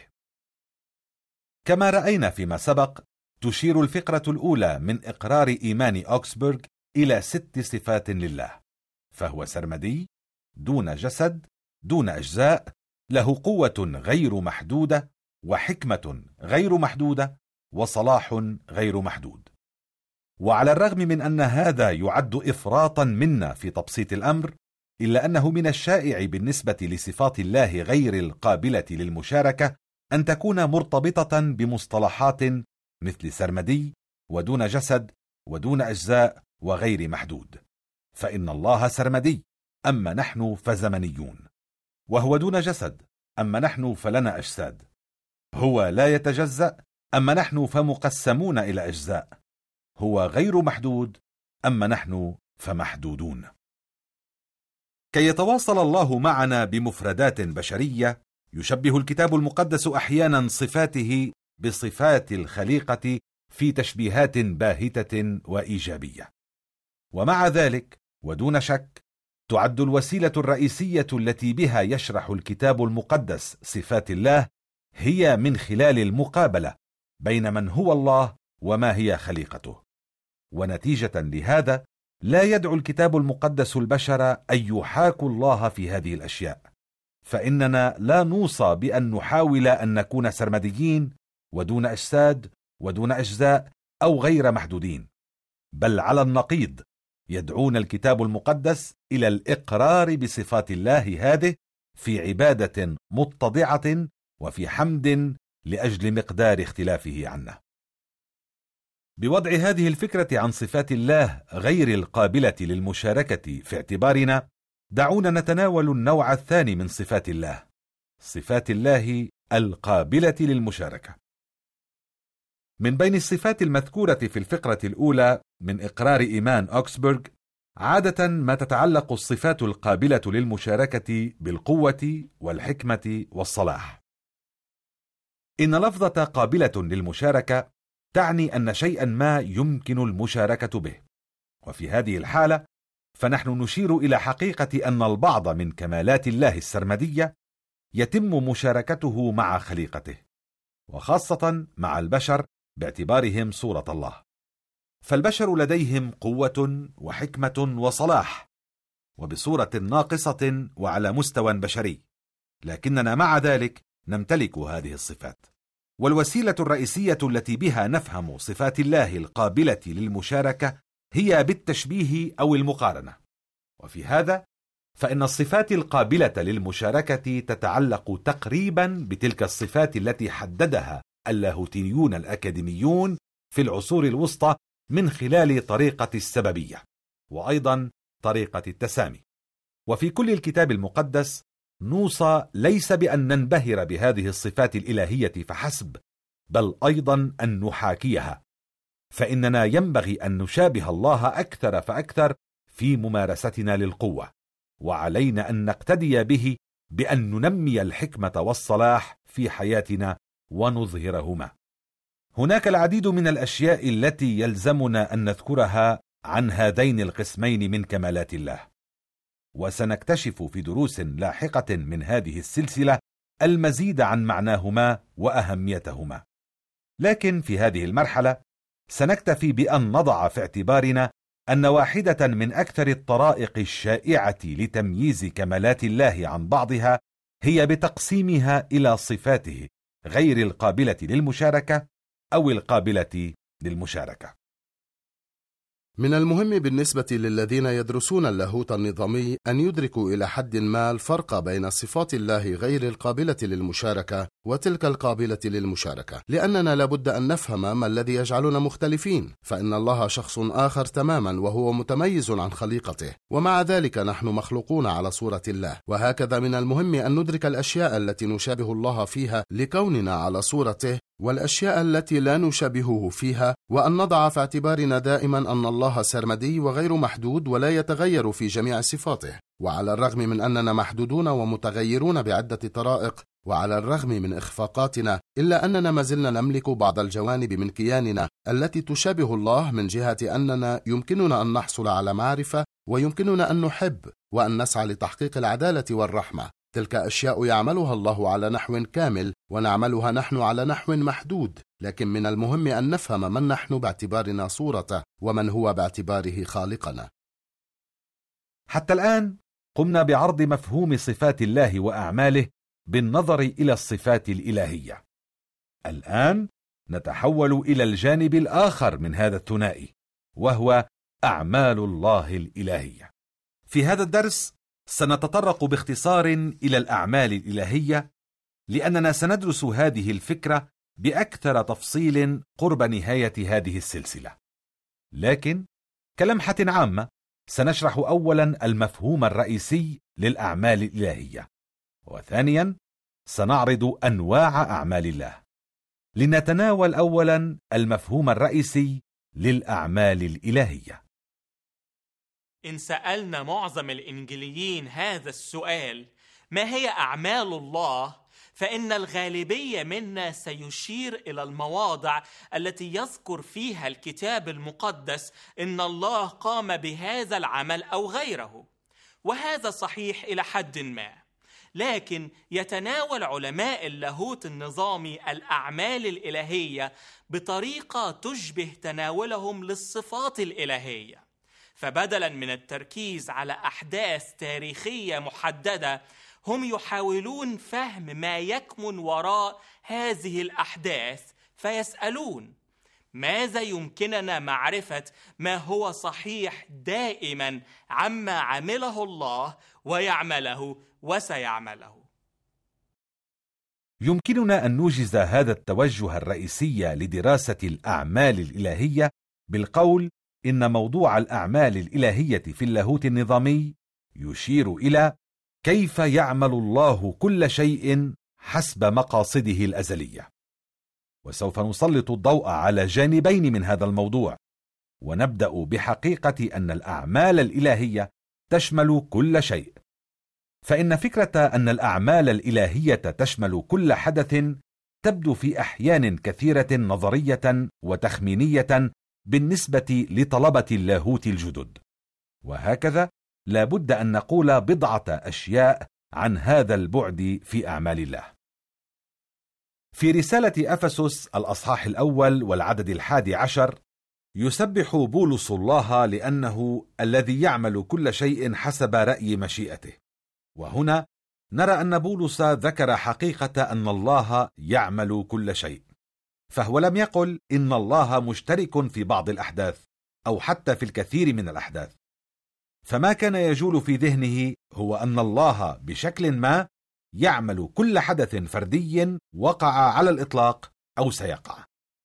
كما رأينا فيما سبق، تشير الفقرة الأولى من إقرار إيمان أوكسبورغ إلى 6 صفات لله: فهو سرمدي، دون جسد، دون أجزاء، له قوة غير محدودة، وحكمة غير محدودة، وصلاح غير محدود. وعلى الرغم من أن هذا يعد إفراطا منا في تبسيط الأمر، إلا أنه من الشائع بالنسبة لصفات الله غير القابلة للمشاركة أن تكون مرتبطة بمصطلحات مثل سرمدي ودون جسد ودون أجزاء وغير محدود، فإن الله سرمدي أما نحن فزمنيون، وهو دون جسد أما نحن فلنا أجساد، هو لا يتجزأ أما نحن فمقسمون إلى أجزاء، هو غير محدود أما نحن فمحدودون. كي يتواصل الله معنا بمفردات بشرية، يشبه الكتاب المقدس أحيانا صفاته بصفات الخليقة في تشبيهات باهتة وإيجابية. ومع ذلك ودون شك تعد الوسيلة الرئيسية التي بها يشرح الكتاب المقدس صفات الله هي من خلال المقابلة بين من هو الله وما هي خليقته. ونتيجة لهذا لا يدعو الكتاب المقدس البشر أن يحاكوا الله في هذه الأشياء، فإننا لا نوصى بأن نحاول أن نكون سرمديين ودون أجساد ودون أجزاء أو غير محدودين، بل على النقيض يدعون الكتاب المقدس إلى الإقرار بصفات الله هذه في عبادة متضعة وفي حمد لأجل مقدار اختلافه عنا. بوضع هذه الفكرة عن صفات الله غير القابلة للمشاركة في اعتبارنا، دعونا نتناول النوع الثاني من صفات الله، صفات الله القابلة للمشاركة. من بين الصفات المذكورة في الفقرة الأولى من إقرار إيمان أوكسبورغ، عادة ما تتعلق الصفات القابلة للمشاركة بالقوة والحكمة والصلاح. إن لفظة قابلة للمشاركة تعني أن شيئا ما يمكن المشاركة به، وفي هذه الحالة فنحن نشير إلى حقيقة أن البعض من كمالات الله السرمدية يتم مشاركته مع خليقته، وخاصة مع البشر باعتبارهم صورة الله. فالبشر لديهم قوة وحكمة وصلاح، وبصورة ناقصة وعلى مستوى بشري، لكننا مع ذلك نمتلك هذه الصفات. والوسيلة الرئيسية التي بها نفهم صفات الله القابلة للمشاركة هي بالتشبيه أو المقارنة. وفي هذا فإن الصفات القابلة للمشاركة تتعلق تقريبا بتلك الصفات التي حددها اللاهوتيون الأكاديميون في العصور الوسطى من خلال طريقة السببية، وأيضا طريقة التسامي. وفي كل الكتاب المقدس نوصى ليس بأن ننبهر بهذه الصفات الإلهية فحسب، بل أيضا أن نحاكيها، فإننا ينبغي أن نشابه الله أكثر فأكثر في ممارستنا للقوة، وعلينا أن نقتدي به بأن ننمي الحكمة والصلاح في حياتنا ونظهرهما. هناك العديد من الأشياء التي يلزمنا أن نذكرها عن هذين القسمين من كمالات الله، وسنكتشف في دروس لاحقة من هذه السلسلة المزيد عن معناهما وأهميتهما. لكن في هذه المرحلة سنكتفي بأن نضع في اعتبارنا أن واحدة من أكثر الطرائق الشائعة لتمييز كمالات الله عن بعضها هي بتقسيمها إلى صفاته غير القابلة للمشاركة أو القابلة للمشاركة. من المهم بالنسبة للذين يدرسون اللاهوت النظامي أن يدركوا إلى حد ما الفرق بين صفات الله غير القابلة للمشاركة وتلك القابلة للمشاركة، لأننا لابد أن نفهم ما الذي يجعلنا مختلفين، فإن الله شخص آخر تماما وهو متميز عن خليقته، ومع ذلك نحن مخلوقون على صورة الله. وهكذا من المهم أن ندرك الأشياء التي نشابه الله فيها لكوننا على صورته، والأشياء التي لا نشابهه فيها، وأن نضع في اعتبارنا دائما أن الله سرمدي وغير محدود ولا يتغير في جميع صفاته. وعلى الرغم من أننا محدودون ومتغيرون بعدة طرائق، وعلى الرغم من إخفاقاتنا، إلا أننا ما زلنا نملك بعض الجوانب من كياننا التي تشابه الله، من جهة أننا يمكننا أن نحصل على معرفة، ويمكننا أن نحب، وأن نسعى لتحقيق العدالة والرحمة. تلك أشياء يعملها الله على نحو كامل، ونعملها نحن على نحو محدود، لكن من المهم أن نفهم من نحن باعتبارنا صورته، ومن هو باعتباره خالقنا. حتى الآن قمنا بعرض مفهوم صفات الله وأعماله بالنظر إلى الصفات الإلهية. الآن نتحول إلى الجانب الآخر من هذا الثنائي، وهو أعمال الله الإلهية. في هذا الدرس سنتطرق باختصار إلى الأعمال الإلهية، لأننا سندرس هذه الفكرة بأكثر تفصيل قرب نهاية هذه السلسلة. لكن كلمحة عامة سنشرح أولا المفهوم الرئيسي للأعمال الإلهية، وثانيا سنعرض أنواع أعمال الله. لنتناول أولا المفهوم الرئيسي للأعمال الإلهية. إن سألنا معظم الإنجيليين هذا السؤال، ما هي أعمال الله؟ فإن الغالبية منا سيشير إلى المواضع التي يذكر فيها الكتاب المقدس إن الله قام بهذا العمل أو غيره، وهذا صحيح إلى حد ما. لكن يتناول علماء اللاهوت النظامي الأعمال الإلهية بطريقة تشبه تناولهم للصفات الإلهية، فبدلاً من التركيز على أحداث تاريخية محددة، هم يحاولون فهم ما يكمن وراء هذه الأحداث، فيسألون: ماذا يمكننا معرفة ما هو صحيح دائماً عما عمله الله ويعمله وسيعمله؟ يمكننا أن نوجز هذا التوجه الرئيسي لدراسة الأعمال الإلهية بالقول إن موضوع الأعمال الإلهية في اللاهوت النظامي يشير إلى كيف يعمل الله كل شيء حسب مقاصده الأزلية. وسوف نسلط الضوء على جانبين من هذا الموضوع، ونبدأ بحقيقة أن الأعمال الإلهية تشمل كل شيء. فإن فكرة أن الأعمال الإلهية تشمل كل حدث تبدو في أحيان كثيرة نظرية وتخمينية بالنسبة لطلبة اللاهوت الجدد، وهكذا لا بد أن نقول بضعة أشياء عن هذا البعد في أعمال الله. في رسالة أفسس الأصحاح 1 والعدد 11 يسبح بولس الله لأنه الذي يعمل كل شيء حسب رأي مشيئته. وهنا نرى أن بولس ذكر حقيقة أن الله يعمل كل شيء، فهو لم يقل إن الله مشترك في بعض الأحداث أو حتى في الكثير من الأحداث. فما كان يجول في ذهنه هو أن الله بشكل ما يعمل كل حدث فردي وقع على الإطلاق أو سيقع.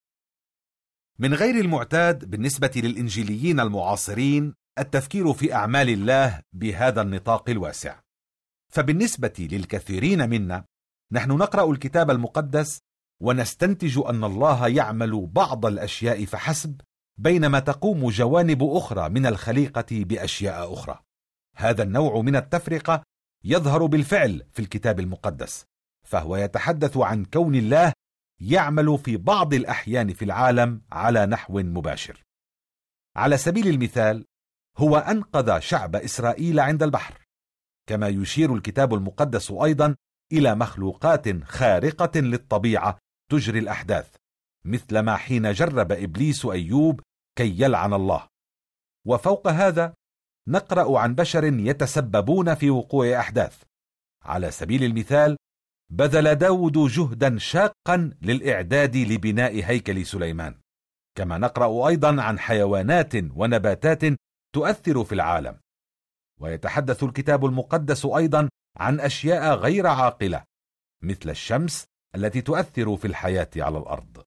من غير المعتاد بالنسبة للإنجيليين المعاصرين التفكير في أعمال الله بهذا النطاق الواسع. فبالنسبة للكثيرين منا نحن نقرأ الكتاب المقدس ونستنتج أن الله يعمل بعض الأشياء فحسب، بينما تقوم جوانب أخرى من الخليقة بأشياء أخرى. هذا النوع من التفرقة يظهر بالفعل في الكتاب المقدس، فهو يتحدث عن كون الله يعمل في بعض الأحيان في العالم على نحو مباشر. على سبيل المثال، هو أنقذ شعب إسرائيل عند البحر، كما يشير الكتاب المقدس أيضا إلى مخلوقات خارقة للطبيعة تجري الأحداث، مثلما حين جرب إبليس أيوب كي يلعن الله. وفوق هذا نقرأ عن بشر يتسببون في وقوع أحداث. على سبيل المثال، بذل داود جهدا شاقا للإعداد لبناء هيكل سليمان، كما نقرأ أيضا عن حيوانات ونباتات تؤثر في العالم. ويتحدث الكتاب المقدس أيضا عن أشياء غير عاقلة مثل الشمس التي تؤثر في الحياة على الأرض.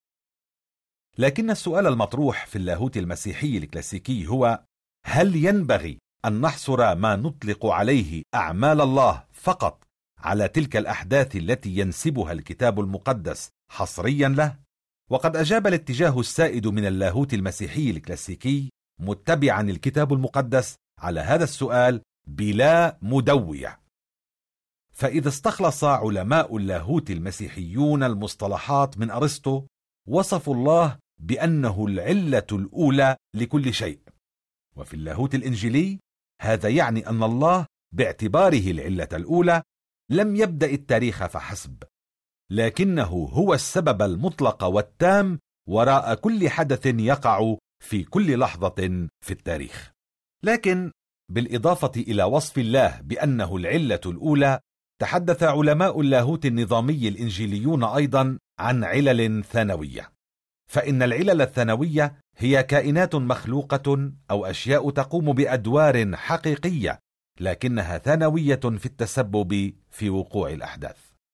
لكن السؤال المطروح في اللاهوت المسيحي الكلاسيكي هو: هل ينبغي أن نحصر ما نطلق عليه أعمال الله فقط على تلك الأحداث التي ينسبها الكتاب المقدس حصريا له؟ وقد أجاب الاتجاه السائد من اللاهوت المسيحي الكلاسيكي متبعا الكتاب المقدس على هذا السؤال بلا مدوية. فإذا استخلص علماء اللاهوت المسيحيون المصطلحات من أرسطو، وصفوا الله بأنه العلة الأولى لكل شيء. وفي اللاهوت الإنجيلي هذا يعني أن الله باعتباره العلة الأولى لم يبدأ التاريخ فحسب، لكنه هو السبب المطلق والتام وراء كل حدث يقع في كل لحظة في التاريخ. لكن بالإضافة إلى وصف الله بأنه العلة الأولى، تحدث علماء اللاهوت النظامي الإنجيليون أيضا عن علل ثانوية. فإن العلل الثانوية هي كائنات مخلوقة أو أشياء تقوم بأدوار حقيقية، لكنها ثانوية في التسبب في وقوع الأحداث.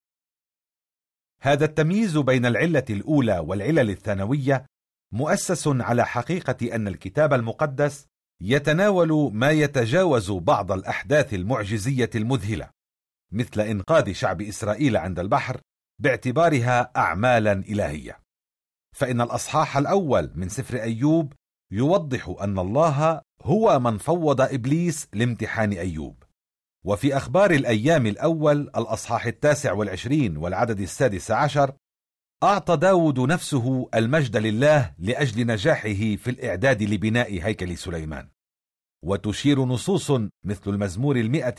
هذا التمييز بين العلة الأولى والعلل الثانوية مؤسس على حقيقة أن الكتاب المقدس يتناول ما يتجاوز بعض الأحداث المعجزية المذهلة، مثل إنقاذ شعب إسرائيل عند البحر باعتبارها أعمالا إلهية. فإن الأصحاح الأول من سفر أيوب يوضح أن الله هو من فوض إبليس لامتحان أيوب. وفي أخبار الأيام الأول الأصحاح 29 والعدد 16 أعطى داود نفسه المجد لله لأجل نجاحه في الإعداد لبناء هيكل سليمان. وتشير نصوص مثل المزمور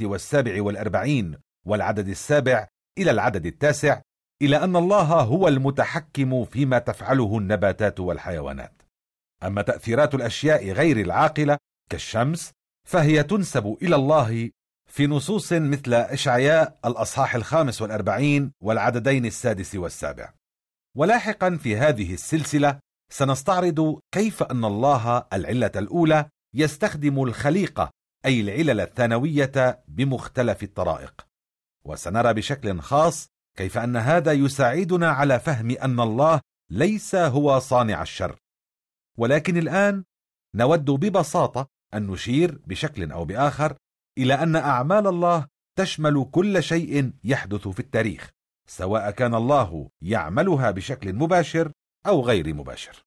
147 والعدد 7 إلى العدد 9 إلى أن الله هو المتحكم فيما تفعله النباتات والحيوانات. أما تأثيرات الأشياء غير العاقلة كالشمس فهي تنسب إلى الله في نصوص مثل إشعياء الأصحاح 45 والعددين 6 و7. ولاحقا في هذه السلسلة سنستعرض كيف أن الله العلة الأولى يستخدم الخليقة أي العلل الثانوية بمختلف الطرائق، وسنرى بشكل خاص كيف أن هذا يساعدنا على فهم أن الله ليس هو صانع الشر. ولكن الآن نود ببساطة أن نشير بشكل أو بآخر إلى أن أعمال الله تشمل كل شيء يحدث في التاريخ، سواء كان الله يعملها بشكل مباشر أو غير مباشر.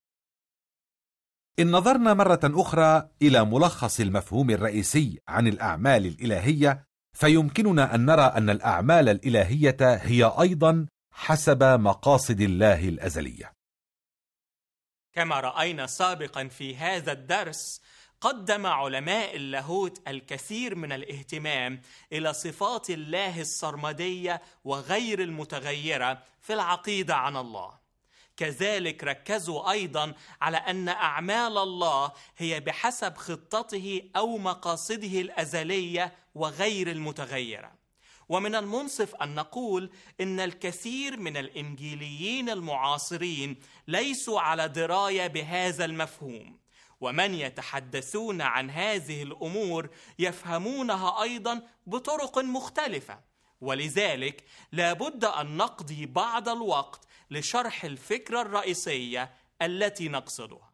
إن نظرنا مرة أخرى إلى ملخص المفهوم الرئيسي عن الأعمال الإلهية، فيمكننا أن نرى أن الأعمال الإلهية هي أيضا حسب مقاصد الله الأزلية. كما رأينا سابقا في هذا الدرس، قدم علماء اللاهوت الكثير من الاهتمام إلى صفات الله السرمدية وغير المتغيرة في العقيدة عن الله. كذلك ركزوا أيضا على أن أعمال الله هي بحسب خطته أو مقاصده الأزلية وغير المتغيرة. ومن المنصف أن نقول إن الكثير من الإنجيليين المعاصرين ليسوا على دراية بهذا المفهوم، ومن يتحدثون عن هذه الأمور يفهمونها أيضا بطرق مختلفة، ولذلك لابد أن نقضي بعض الوقت لشرح الفكرة الرئيسية التي نقصدها.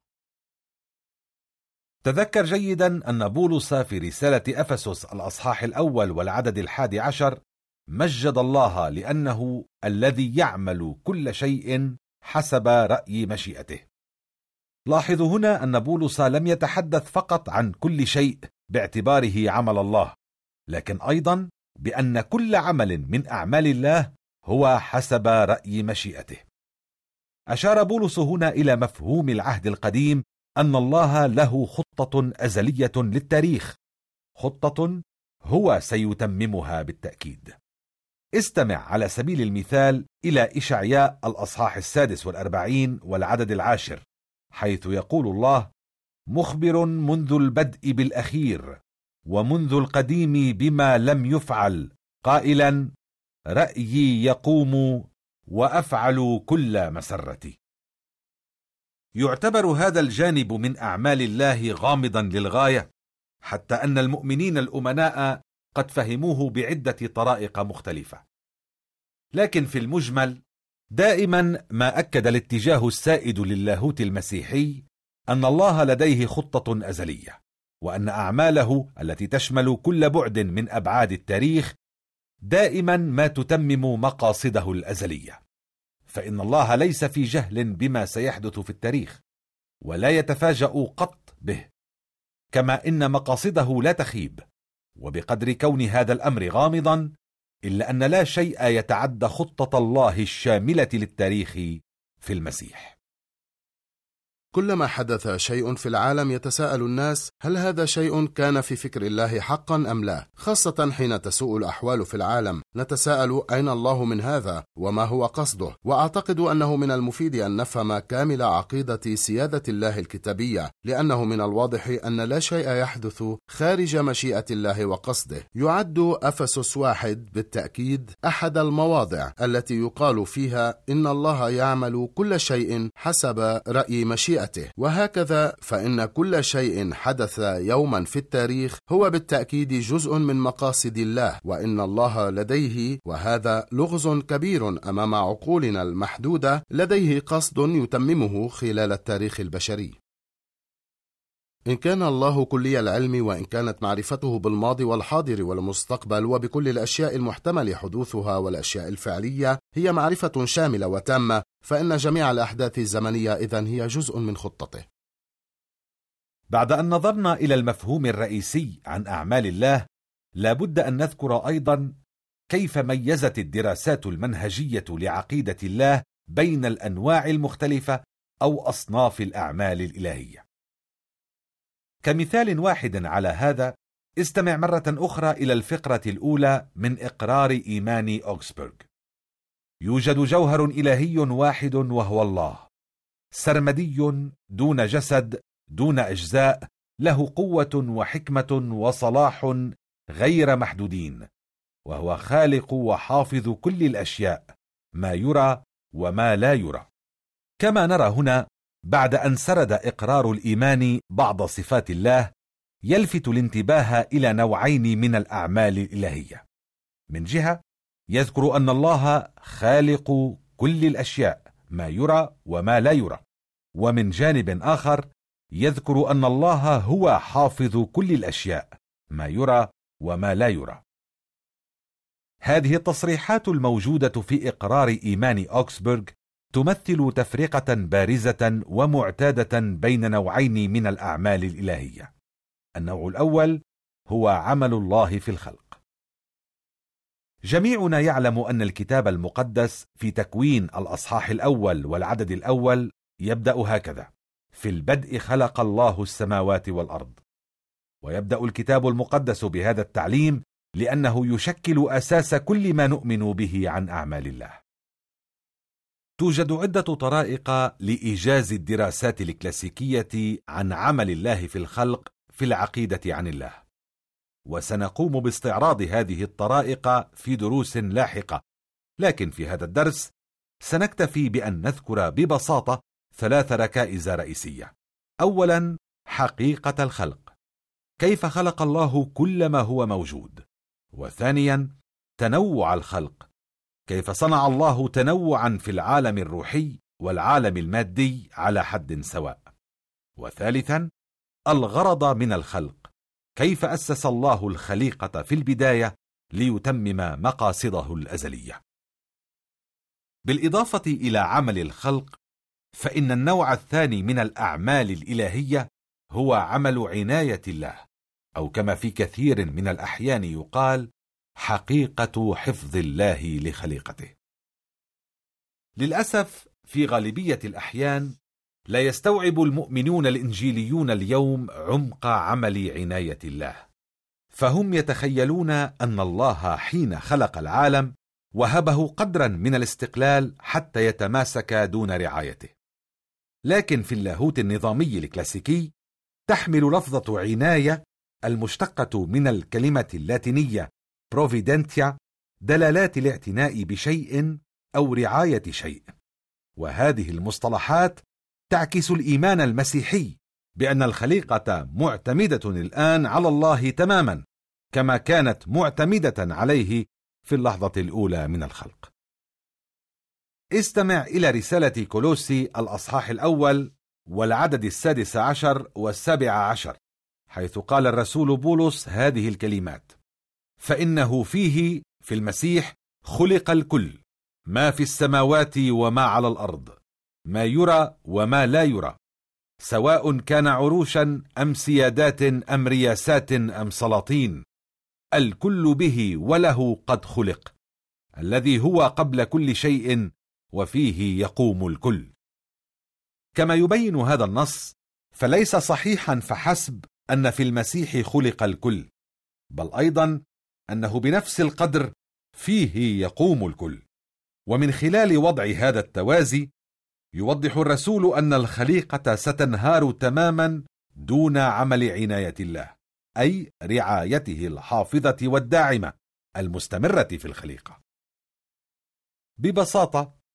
تذكر جيدا أن بولس في رسالة أفسس الأصحاح الأول والعدد 11 مجد الله لأنه الذي يعمل كل شيء حسب رأي مشيئته. لاحظوا هنا أن بولس لم يتحدث فقط عن كل شيء باعتباره عمل الله، لكن أيضا بأن كل عمل من أعمال الله هو حسب رأي مشيئته. أشار بولس هنا إلى مفهوم العهد القديم أن الله له خطة أزلية للتاريخ، خطة هو سيتممها بالتأكيد. استمع على سبيل المثال إلى إشعياء الأصحاح 46 والعدد 10، حيث يقول الله: مخبر منذ البدء بالأخير ومنذ القديم بما لم يفعل، قائلا: رأيي يقوم وأفعل كل مسرتي. يعتبر هذا الجانب من أعمال الله غامضا للغاية، حتى أن المؤمنين الأمناء قد فهموه بعدة طرائق مختلفة. لكن في المجمل دائما ما أكد الاتجاه السائد للاهوت المسيحي أن الله لديه خطة أزلية، وأن أعماله التي تشمل كل بعد من أبعاد التاريخ دائما ما تتمم مقاصده الأزلية. فإن الله ليس في جهل بما سيحدث في التاريخ، ولا يتفاجأ قط به، كما إن مقاصده لا تخيب. وبقدر كون هذا الأمر غامضا، إلا أن لا شيء يتعدى خطة الله الشاملة للتاريخ في المسيح. كلما حدث شيء في العالم يتساءل الناس: هل هذا شيء كان في فكر الله حقا أم لا؟ خاصة حين تسوء الأحوال في العالم نتساءل: أين الله من هذا؟ وما هو قصده؟ وأعتقد أنه من المفيد أن نفهم كامل عقيدة سيادة الله الكتابية، لأنه من الواضح أن لا شيء يحدث خارج مشيئة الله وقصده. يعد أفسس 1 بالتأكيد أحد المواضع التي يقال فيها إن الله يعمل كل شيء حسب رأي مشيئته، بيئته. وهكذا فإن كل شيء حدث يوما في التاريخ هو بالتأكيد جزء من مقاصد الله، وإن الله لديه، وهذا لغز كبير أمام عقولنا المحدودة، لديه قصد يتممه خلال التاريخ البشري. إن كان الله كلي العلم، وإن كانت معرفته بالماضي والحاضر والمستقبل وبكل الأشياء المحتمل حدوثها والأشياء الفعلية هي معرفة شاملة وتامة، فإن جميع الأحداث الزمنية إذن هي جزء من خطته. بعد أن نظرنا إلى المفهوم الرئيسي عن أعمال الله، لابد أن نذكر أيضا كيف ميزت الدراسات المنهجية لعقيدة الله بين الأنواع المختلفة أو أصناف الأعمال الإلهية. كمثال واحد على هذا، استمع مرة أخرى إلى الفقرة الأولى من إقرار إيمان أوغسبرغ. يوجد جوهر إلهي واحد وهو الله، سرمدي دون جسد دون أجزاء، له قوة وحكمة وصلاح غير محدودين، وهو خالق وحافظ كل الأشياء، ما يرى وما لا يرى. كما نرى هنا، بعد أن سرد إقرار الإيمان بعض صفات الله، يلفت الانتباه إلى نوعين من الأعمال الإلهية. من جهة يذكر أن الله خالق كل الأشياء، ما يرى وما لا يرى، ومن جانب آخر يذكر أن الله هو حافظ كل الأشياء، ما يرى وما لا يرى. هذه التصريحات الموجودة في إقرار إيمان أوغسبرغ تمثل تفرقة بارزة ومعتادة بين نوعين من الأعمال الإلهية. النوع الأول هو عمل الله في الخلق. جميعنا يعلم أن الكتاب المقدس في تكوين الأصحاح الأول والعدد الأول يبدأ هكذا: في البدء خلق الله السماوات والأرض. ويبدأ الكتاب المقدس بهذا التعليم لأنه يشكل أساس كل ما نؤمن به عن أعمال الله. توجد عدة طرائق لإيجاز الدراسات الكلاسيكية عن عمل الله في الخلق في العقيدة عن الله، وسنقوم باستعراض هذه الطرائق في دروس لاحقة، لكن في هذا الدرس سنكتفي بأن نذكر ببساطة 3 ركائز رئيسية. أولا، حقيقة الخلق، كيف خلق الله كل ما هو موجود. وثانيا، تنوع الخلق، كيف صنع الله تنوعا في العالم الروحي والعالم المادي على حد سواء. وثالثا، الغرض من الخلق، كيف أسس الله الخليقة في البداية ليتمم مقاصده الأزلية. بالإضافة إلى عمل الخلق، فإن النوع الثاني من الأعمال الإلهية هو عمل عناية الله، أو كما في كثير من الأحيان يقال: حقيقة حفظ الله لخليقته. للأسف في غالبية الأحيان لا يستوعب المؤمنون الإنجيليون اليوم عمق عمل عناية الله، فهم يتخيلون أن الله حين خلق العالم وهبه قدرا من الاستقلال حتى يتماسك دون رعايته. لكن في اللاهوت النظامي الكلاسيكي تحمل لفظة عناية المشتقة من الكلمة اللاتينية بروفيدنتيا دلالات الاعتناء بشيء أو رعاية شيء، وهذه المصطلحات تعكس الإيمان المسيحي بأن الخليقة معتمدة الآن على الله تماما، كما كانت معتمدة عليه في اللحظة الأولى من الخلق. استمع إلى رسالة كولوسي الأصحاح الأول والعدد 16 و17، حيث قال الرسول بولس هذه الكلمات: فإنه فيه، في المسيح، خلق الكل، ما في السماوات وما على الأرض، ما يرى وما لا يرى، سواء كان عروشا أم سيادات أم رياسات أم سلاطين، الكل به وله قد خلق، الذي هو قبل كل شيء وفيه يقوم الكل. كما يبين هذا النص، فليس صحيحا فحسب أن في المسيح خلق الكل، بل أيضا أنه بنفس القدر فيه يقوم الكل. ومن خلال وضع هذا التوازي يوضح الرسول أن الخليقة ستنهار تماما دون عمل عناية الله، أي رعايته الحافظة والداعمة المستمرة في الخليقة. ببساطة،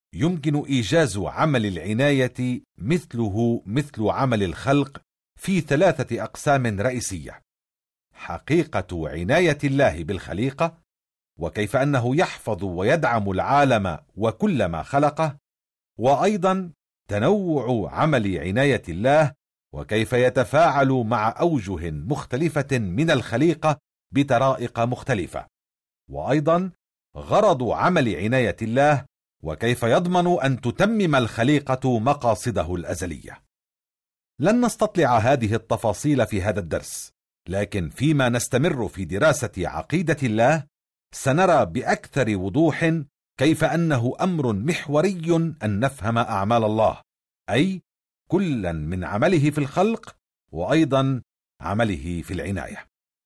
يمكن إيجاز عمل العناية مثله مثل عمل الخلق في 3 أقسام رئيسية: حقيقة عناية الله بالخليقة، وكيف أنه يحفظ ويدعم العالم وكل ما خلقه، وأيضا تنوع عمل عناية الله وكيف يتفاعل مع أوجه مختلفة من الخليقة بطرائق مختلفة، وأيضا غرض عمل عناية الله وكيف يضمن أن تتمم الخليقة مقاصده الأزلية. لن نستطلع هذه التفاصيل في هذا الدرس، لكن فيما نستمر في دراسة عقيدة الله سنرى بأكثر وضوح كيف أنه أمر محوري أن نفهم أعمال الله، أي كلا من عمله في الخلق وأيضا عمله في العناية.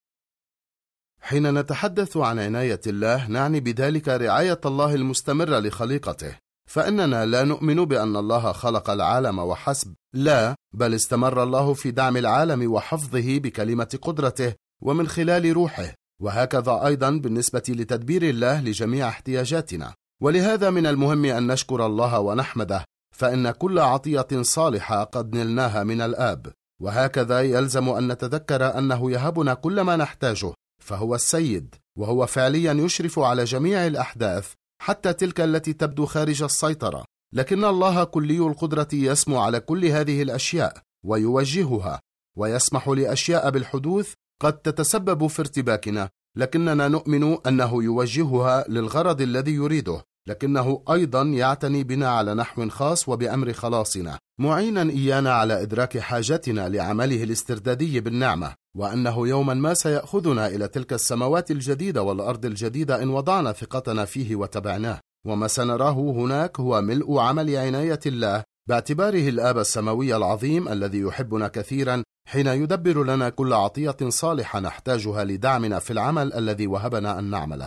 حين نتحدث عن عناية الله نعني بذلك رعاية الله المستمرة لخليقته، فإننا لا نؤمن بأن الله خلق العالم وحسب، لا، بل استمر الله في دعم العالم وحفظه بكلمة قدرته ومن خلال روحه، وهكذا أيضا بالنسبة لتدبير الله لجميع احتياجاتنا. ولهذا من المهم أن نشكر الله ونحمده، فإن كل عطية صالحة قد نلناها من الآب، وهكذا يلزم أن نتذكر أنه يهبنا كل ما نحتاجه، فهو السيد، وهو فعليا يشرف على جميع الأحداث حتى تلك التي تبدو خارج السيطرة، لكن الله كلي القدرة يسمو على كل هذه الأشياء ويوجهها، ويسمح لأشياء بالحدوث قد تتسبب في ارتباكنا، لكننا نؤمن أنه يوجهها للغرض الذي يريده، لكنه أيضا يعتني بنا على نحو خاص وبأمر خلاصنا، معينا إيانا على إدراك حاجتنا لعمله الاستردادي بالنعمة، وأنه يوما ما سيأخذنا إلى تلك السماوات الجديدة والأرض الجديدة إن وضعنا ثقتنا فيه وتبعناه. وما سنراه هناك هو ملء عمل عناية الله باعتباره الآب السماوي العظيم الذي يحبنا كثيرا، حين يدبر لنا كل عطية صالحة نحتاجها لدعمنا في العمل الذي وهبنا أن نعمله.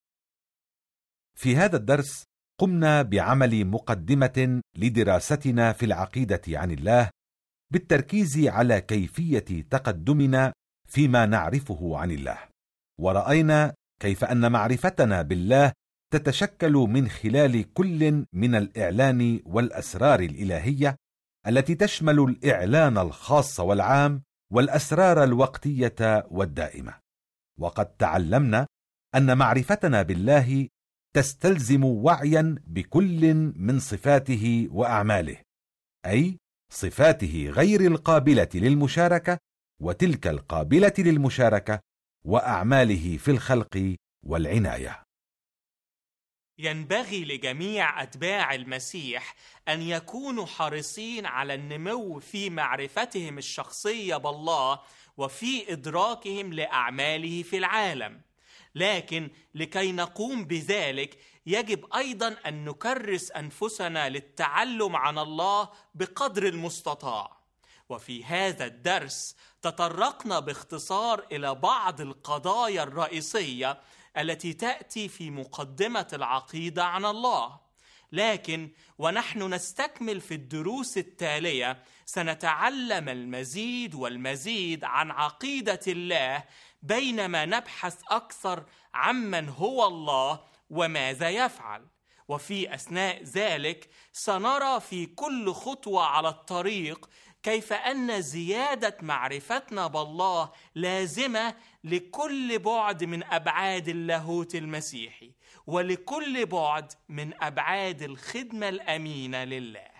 في هذا الدرس قمنا بعمل مقدمة لدراستنا في العقيدة عن الله، بالتركيز على كيفية تقدمنا فيما نعرفه عن الله، ورأينا كيف أن معرفتنا بالله تتشكل من خلال كل من الإعلان والأسرار الإلهية التي تشمل الإعلان الخاص والعام والأسرار الوقتية والدائمة. وقد تعلمنا أن معرفتنا بالله تستلزم وعيا بكل من صفاته وأعماله، أي صفاته غير القابلة للمشاركة وتلك القابلة للمشاركة، وأعماله في الخلق والعناية. ينبغي لجميع أتباع المسيح أن يكونوا حريصين على النمو في معرفتهم الشخصية بالله وفي إدراكهم لأعماله في العالم، لكن لكي نقوم بذلك يجب أيضا أن نكرس أنفسنا للتعلم عن الله بقدر المستطاع. وفي هذا الدرس تطرقنا باختصار إلى بعض القضايا الرئيسية التي تأتي في مقدمة العقيدة عن الله، لكن ونحن نستكمل في الدروس التالية سنتعلم المزيد والمزيد عن عقيدة الله، بينما نبحث أكثر عمن هو الله وماذا يفعل. وفي أثناء ذلك سنرى في كل خطوة على الطريق كيف أن زيادة معرفتنا بالله لازمة لكل بعد من أبعاد اللاهوت المسيحي ولكل بعد من أبعاد الخدمة الأمينة لله.